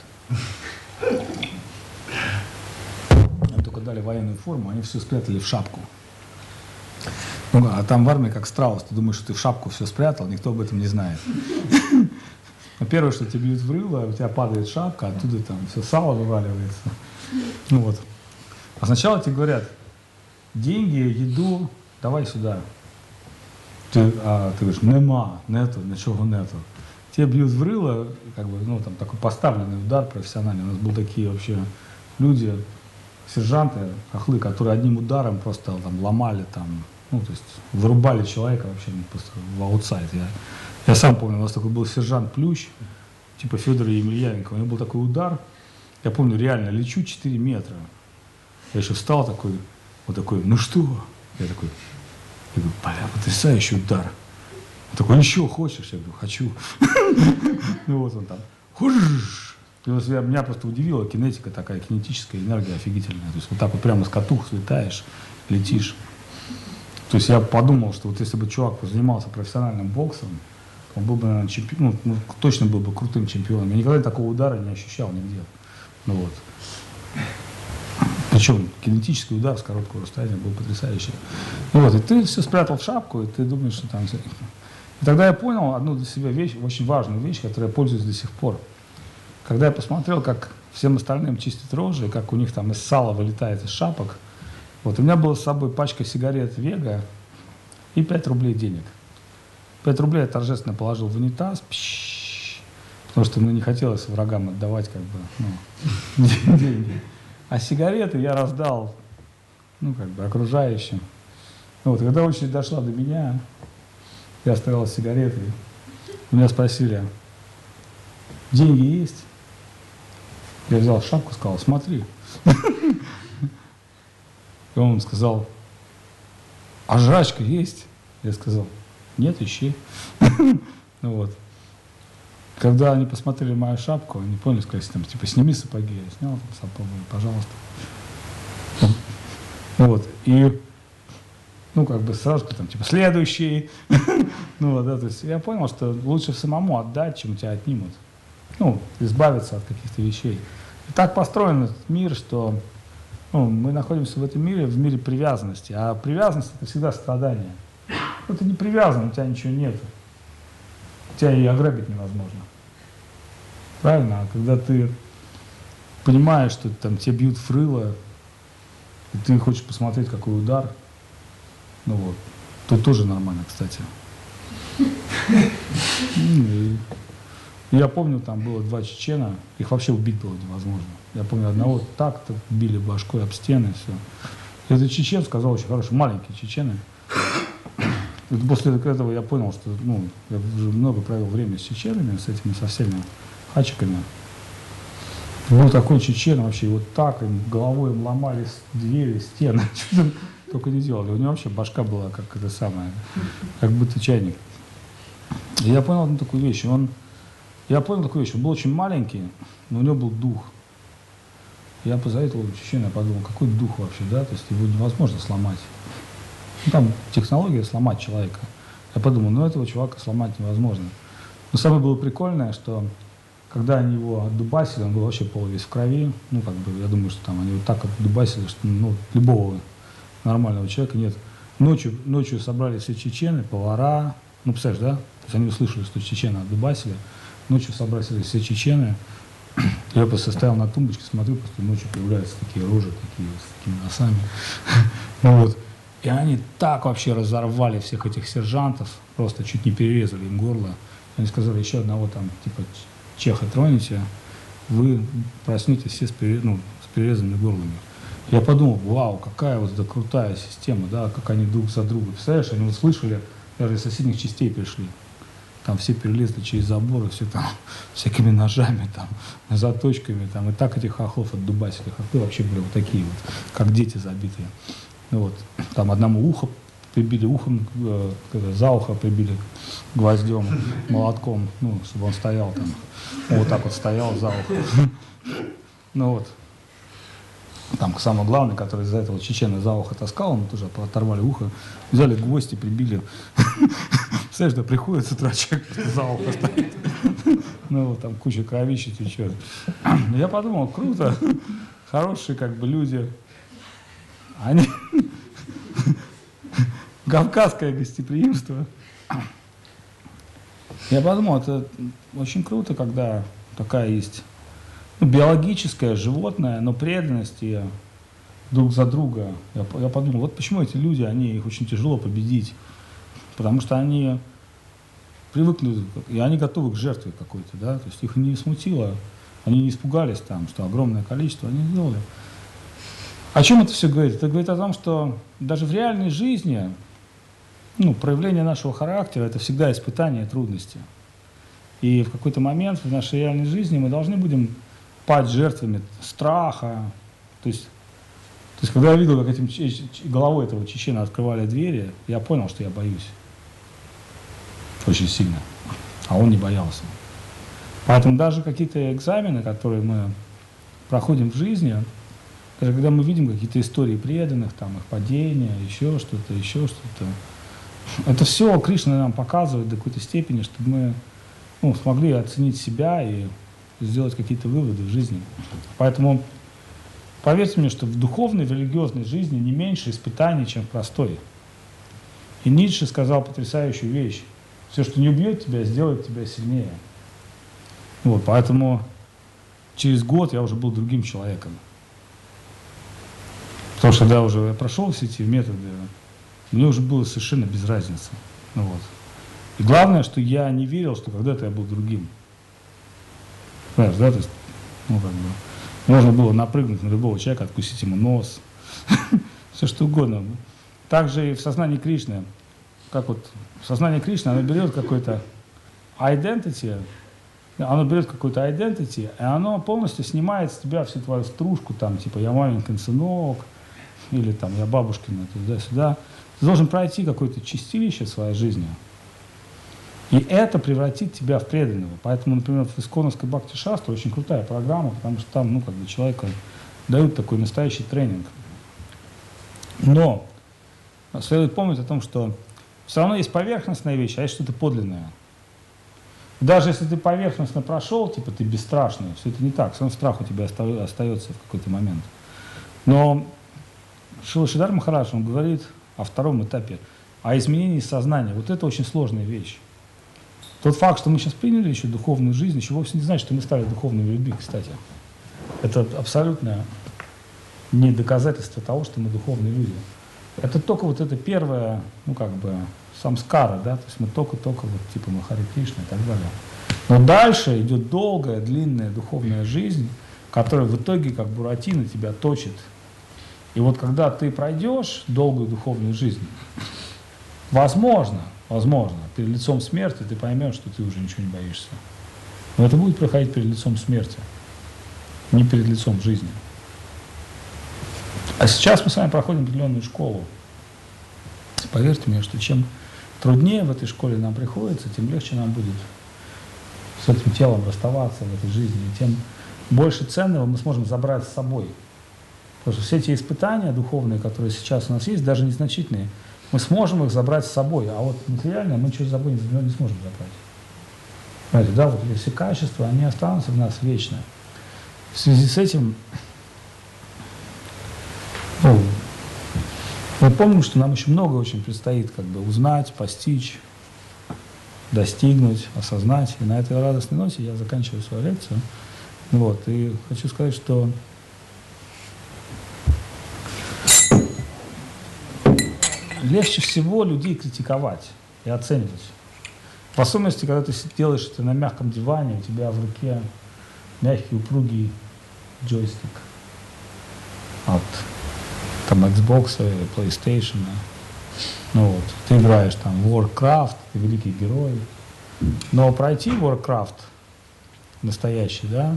Им только дали военную форму, они все спрятали в шапку. Ну, а там в армии как страус, ты думаешь, что ты в шапку все спрятал, никто об этом не знает. Первое, что тебе бьют в рыло, у тебя падает шапка, оттуда там все сало вываливается. Ну вот. А сначала тебе говорят, деньги, еду, давай сюда. Ты говоришь, нема, нету, ничего нету. Тебе бьют в рыло, как бы, ну, там такой поставленный удар профессиональный. У нас были такие вообще люди, сержанты, хохлы, которые одним ударом просто там ломали, там, ну, то есть вырубали человека вообще просто в аутсайд. Я сам помню, у нас такой был сержант Плющ, типа Федора Емельяненко. У него был такой удар, я помню, реально, лечу 4 метра. Я еще встал такой, вот такой, ну что? Я говорю, бля, потрясающий удар. Он такой, еще хочешь? Я говорю, хочу. Ну вот он там, хуж. Меня просто удивила кинетика такая, кинетическая энергия офигительная. То есть вот так вот прямо с катух слетаешь, летишь. То есть я подумал, что вот если бы чувак занимался профессиональным боксом, он был бы, наверное, точно был бы крутым чемпионом. Я никогда такого удара не ощущал нигде. Ну вот. Причем кинетический удар с короткого расстояния был потрясающий. Ну вот, и ты все спрятал в шапку, и ты думаешь, что там... И тогда я понял одну для себя вещь, очень важную вещь, которой я пользуюсь до сих пор. Когда я посмотрел, как всем остальным чистят рожи, как у них там из сала вылетает из шапок, вот у меня была с собой пачка сигарет «Вега» и 5 рублей денег. 5 рублей я торжественно положил в унитаз, потому что мне не хотелось врагам отдавать как бы, деньги. А сигареты я раздал, как бы окружающим. Вот, когда очередь дошла до меня, я оставил сигареты. Меня спросили, деньги есть? Я взял шапку, сказал, смотри. И он сказал, а жрачка есть? Я сказал, нет, ищи. Вот. Когда они посмотрели мою шапку, они поняли, сказали, там, типа, сними сапоги. Я снял там сапоги, пожалуйста. Вот. И, как бы сразу там, типа, следующий. Вот, да, то есть я понял, что лучше самому отдать, чем тебя отнимут. Избавиться от каких-то вещей. И так построен этот мир, что мы находимся в этом мире, в мире привязанности. А привязанность — это всегда страдание. Ты не привязан, у тебя ничего нет. Тебя и ограбить невозможно. Правильно? А когда ты понимаешь, что там тебя бьют в рыло, и ты хочешь посмотреть, какой удар, то тоже нормально, кстати. И я помню, там было 2 чечена, их вообще убить было невозможно. Я помню, одного так-то били башкой об стены, все. Этот чечен сказал, очень хороший, маленькие чечены. И после этого я понял, что я уже много провел время с чеченами, с этими, со всеми хачиками. Был такой чечен вообще, вот так им головой им ломали двери, стены, что только не делали. У него вообще башка была как это самое, как будто чайник. И я понял одну такую вещь. Он был очень маленький, но у него был дух. Я позаветовал чечена, я подумал, какой дух вообще, да, то есть его невозможно сломать. Там технология сломать человека. Я подумал, этого чувака сломать невозможно. Но самое было прикольное, что когда они его отдубасили, он был вообще весь в крови. Я думаю, что там они вот так отдубасили, что любого нормального человека нет. Ночью собрали все чечены, повара. Представляешь, да? То есть они услышали, что чечены отдубасили. Ночью собрали все чечены. Я просто стоял на тумбочке, смотрю, просто ночью появляются такие рожи, такие с такими носами. И они так вообще разорвали всех этих сержантов, просто чуть не перерезали им горло. Они сказали, еще одного там, типа, чеха тронете, вы проснетесь все с перерезанными горлами. Я подумал, вау, какая вот это крутая система, да, как они друг за друга. Представляешь, они слышали, даже из соседних частей пришли. Там все перелезли через заборы, все там всякими ножами, там, заточками, там, и так этих хохлов отдубасили. Хохлы вообще были вот такие вот, как дети забитые. Там одному ухо прибили ухом, за ухо прибили гвоздем, молотком, чтобы он стоял там, вот так вот стоял за ухо. Там самый главный, который из-за этого чечена за ухо таскал, ему тоже оторвали ухо, взяли гвоздь и прибили. Представляешь, да, приходит с утра человек, за ухо стоит. Там куча кровища течет. Я подумал, круто, хорошие как бы люди. Они... Кавказское гостеприимство. Я подумал, это очень круто, когда такая есть биологическая, животная, но преданность и друг за друга. Я подумал, вот почему эти люди, их очень тяжело победить. Потому что они привыкли, и они готовы к жертве какой-то, да, то есть их не смутило, они не испугались там, что огромное количество, они сделали. О чем это все говорит? Это говорит о том, что даже в реальной жизни, проявление нашего характера — это всегда испытание, трудности. И в какой-то момент в нашей реальной жизни мы должны будем пасть жертвами страха. То есть когда я видел, как головой этого чечена открывали двери, я понял, что я боюсь. Очень сильно. А он не боялся. Поэтому даже какие-то экзамены, которые мы проходим в жизни, даже когда мы видим какие-то истории преданных, там, их падения, еще что-то, это все Кришна нам показывает до какой-то степени, чтобы мы смогли оценить себя и сделать какие-то выводы в жизни. Поэтому поверьте мне, что в духовной, в религиозной жизни не меньше испытаний, чем в простой. И Ницше сказал потрясающую вещь. Все, что не убьет тебя, сделает тебя сильнее. Поэтому через год я уже был другим человеком. Потому что когда я прошел все эти методы, мне уже было совершенно без разницы. И главное, что я не верил, что когда-то я был другим. Знаешь, да, то есть, можно было напрыгнуть на любого человека, откусить ему нос, все что угодно. Также и в сознании Кришны, в сознании Кришны, оно берет какой-то identity, и оно полностью снимает с тебя всю твою стружку, там, типа, я маменькин сынок, или там, я бабушкина, туда-сюда. Ты должен пройти какое-то чистилище в своей жизни, и это превратит тебя в преданного. Поэтому, например, в Исконовской Бхакти-шастре очень крутая программа, потому что там, человеку дают такой настоящий тренинг. Но следует помнить о том, что все равно есть поверхностная вещь, а есть что-то подлинное. Даже если ты поверхностно прошел, типа ты бесстрашный, все это не так, все равно страх у тебя остается в какой-то момент. Но Шрила Шридар Махарадж, он говорит о втором этапе, о изменении сознания. Это очень сложная вещь. Тот факт, что мы сейчас приняли еще духовную жизнь, еще вовсе не значит, что мы стали духовными людьми, кстати. Это абсолютно не доказательство того, что мы духовные люди. Это только это первое, самскара, да, то есть мы только типа мы Харе Кришна и так далее. Но дальше идет долгая, длинная духовная жизнь, которая в итоге, как Буратино, тебя точит. И когда ты пройдешь долгую духовную жизнь, возможно, перед лицом смерти ты поймешь, что ты уже ничего не боишься. Но это будет проходить перед лицом смерти, не перед лицом жизни. А сейчас мы с вами проходим определенную школу. Поверьте мне, что чем труднее в этой школе нам приходится, тем легче нам будет с этим телом расставаться в этой жизни, и тем больше ценного мы сможем забрать с собой. Потому что все эти испытания духовные, которые сейчас у нас есть, даже незначительные, мы сможем их забрать с собой, а материально мы ничего с собой не сможем забрать. Понимаете, да, эти все качества, они останутся в нас вечно. В связи с этим, мы помним, что нам еще много очень предстоит узнать, постичь, достигнуть, осознать. И на этой радостной ноте я заканчиваю свою лекцию. И хочу сказать, что легче всего людей критиковать и оценивать. В особенности, когда ты делаешь это на мягком диване, у тебя в руке мягкий, упругий джойстик от Xbox, PlayStation. Ты играешь там в Warcraft, ты великий герой. Но пройти Warcraft настоящий, да,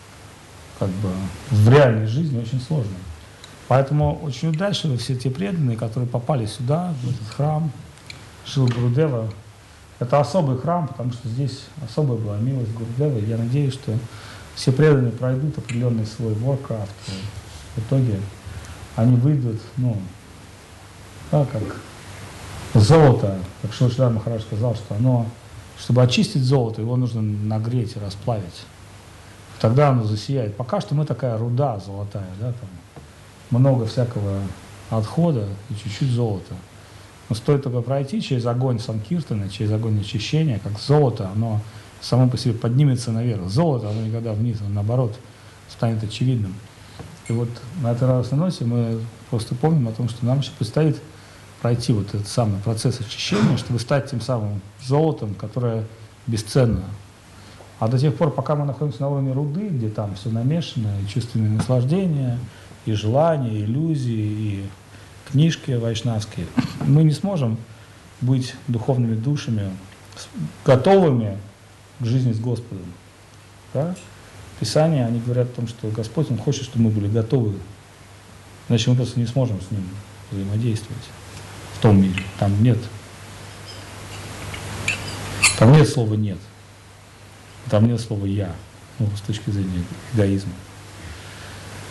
в реальной жизни очень сложно. Поэтому очень удачливы все те преданные, которые попали сюда, в этот храм Шрилы Гурудева. Это особый храм, потому что здесь особая была милость Гурудева. И я надеюсь, что все преданные пройдут определенный свой Warcraft. В итоге они выйдут, как золото, как Шрила Шридар Махарадж сказал, что чтобы очистить золото, его нужно нагреть и расплавить. Тогда оно засияет. Пока что мы такая руда золотая, да, там много всякого отхода и чуть-чуть золота. Но стоит только пройти через огонь санкиртана, через огонь очищения, как золото, оно само по себе поднимется наверх. Золото, оно никогда вниз, оно наоборот станет очевидным. И на этой радостной ноте мы просто помним о том, что нам еще предстоит пройти этот самый процесс очищения, чтобы стать тем самым золотом, которое бесценно. А до тех пор, пока мы находимся на уровне руды, где там все намешано, и чувственные наслаждения, и желания, и иллюзии, и книжки вайшнавские, мы не сможем быть духовными душами, готовыми к жизни с Господом. Да? Писания, они говорят о том, что Господь, Он хочет, чтобы мы были готовы, иначе мы просто не сможем с Ним взаимодействовать в том мире. Там нет слова «нет». Там нет слова «я», с точки зрения эгоизма.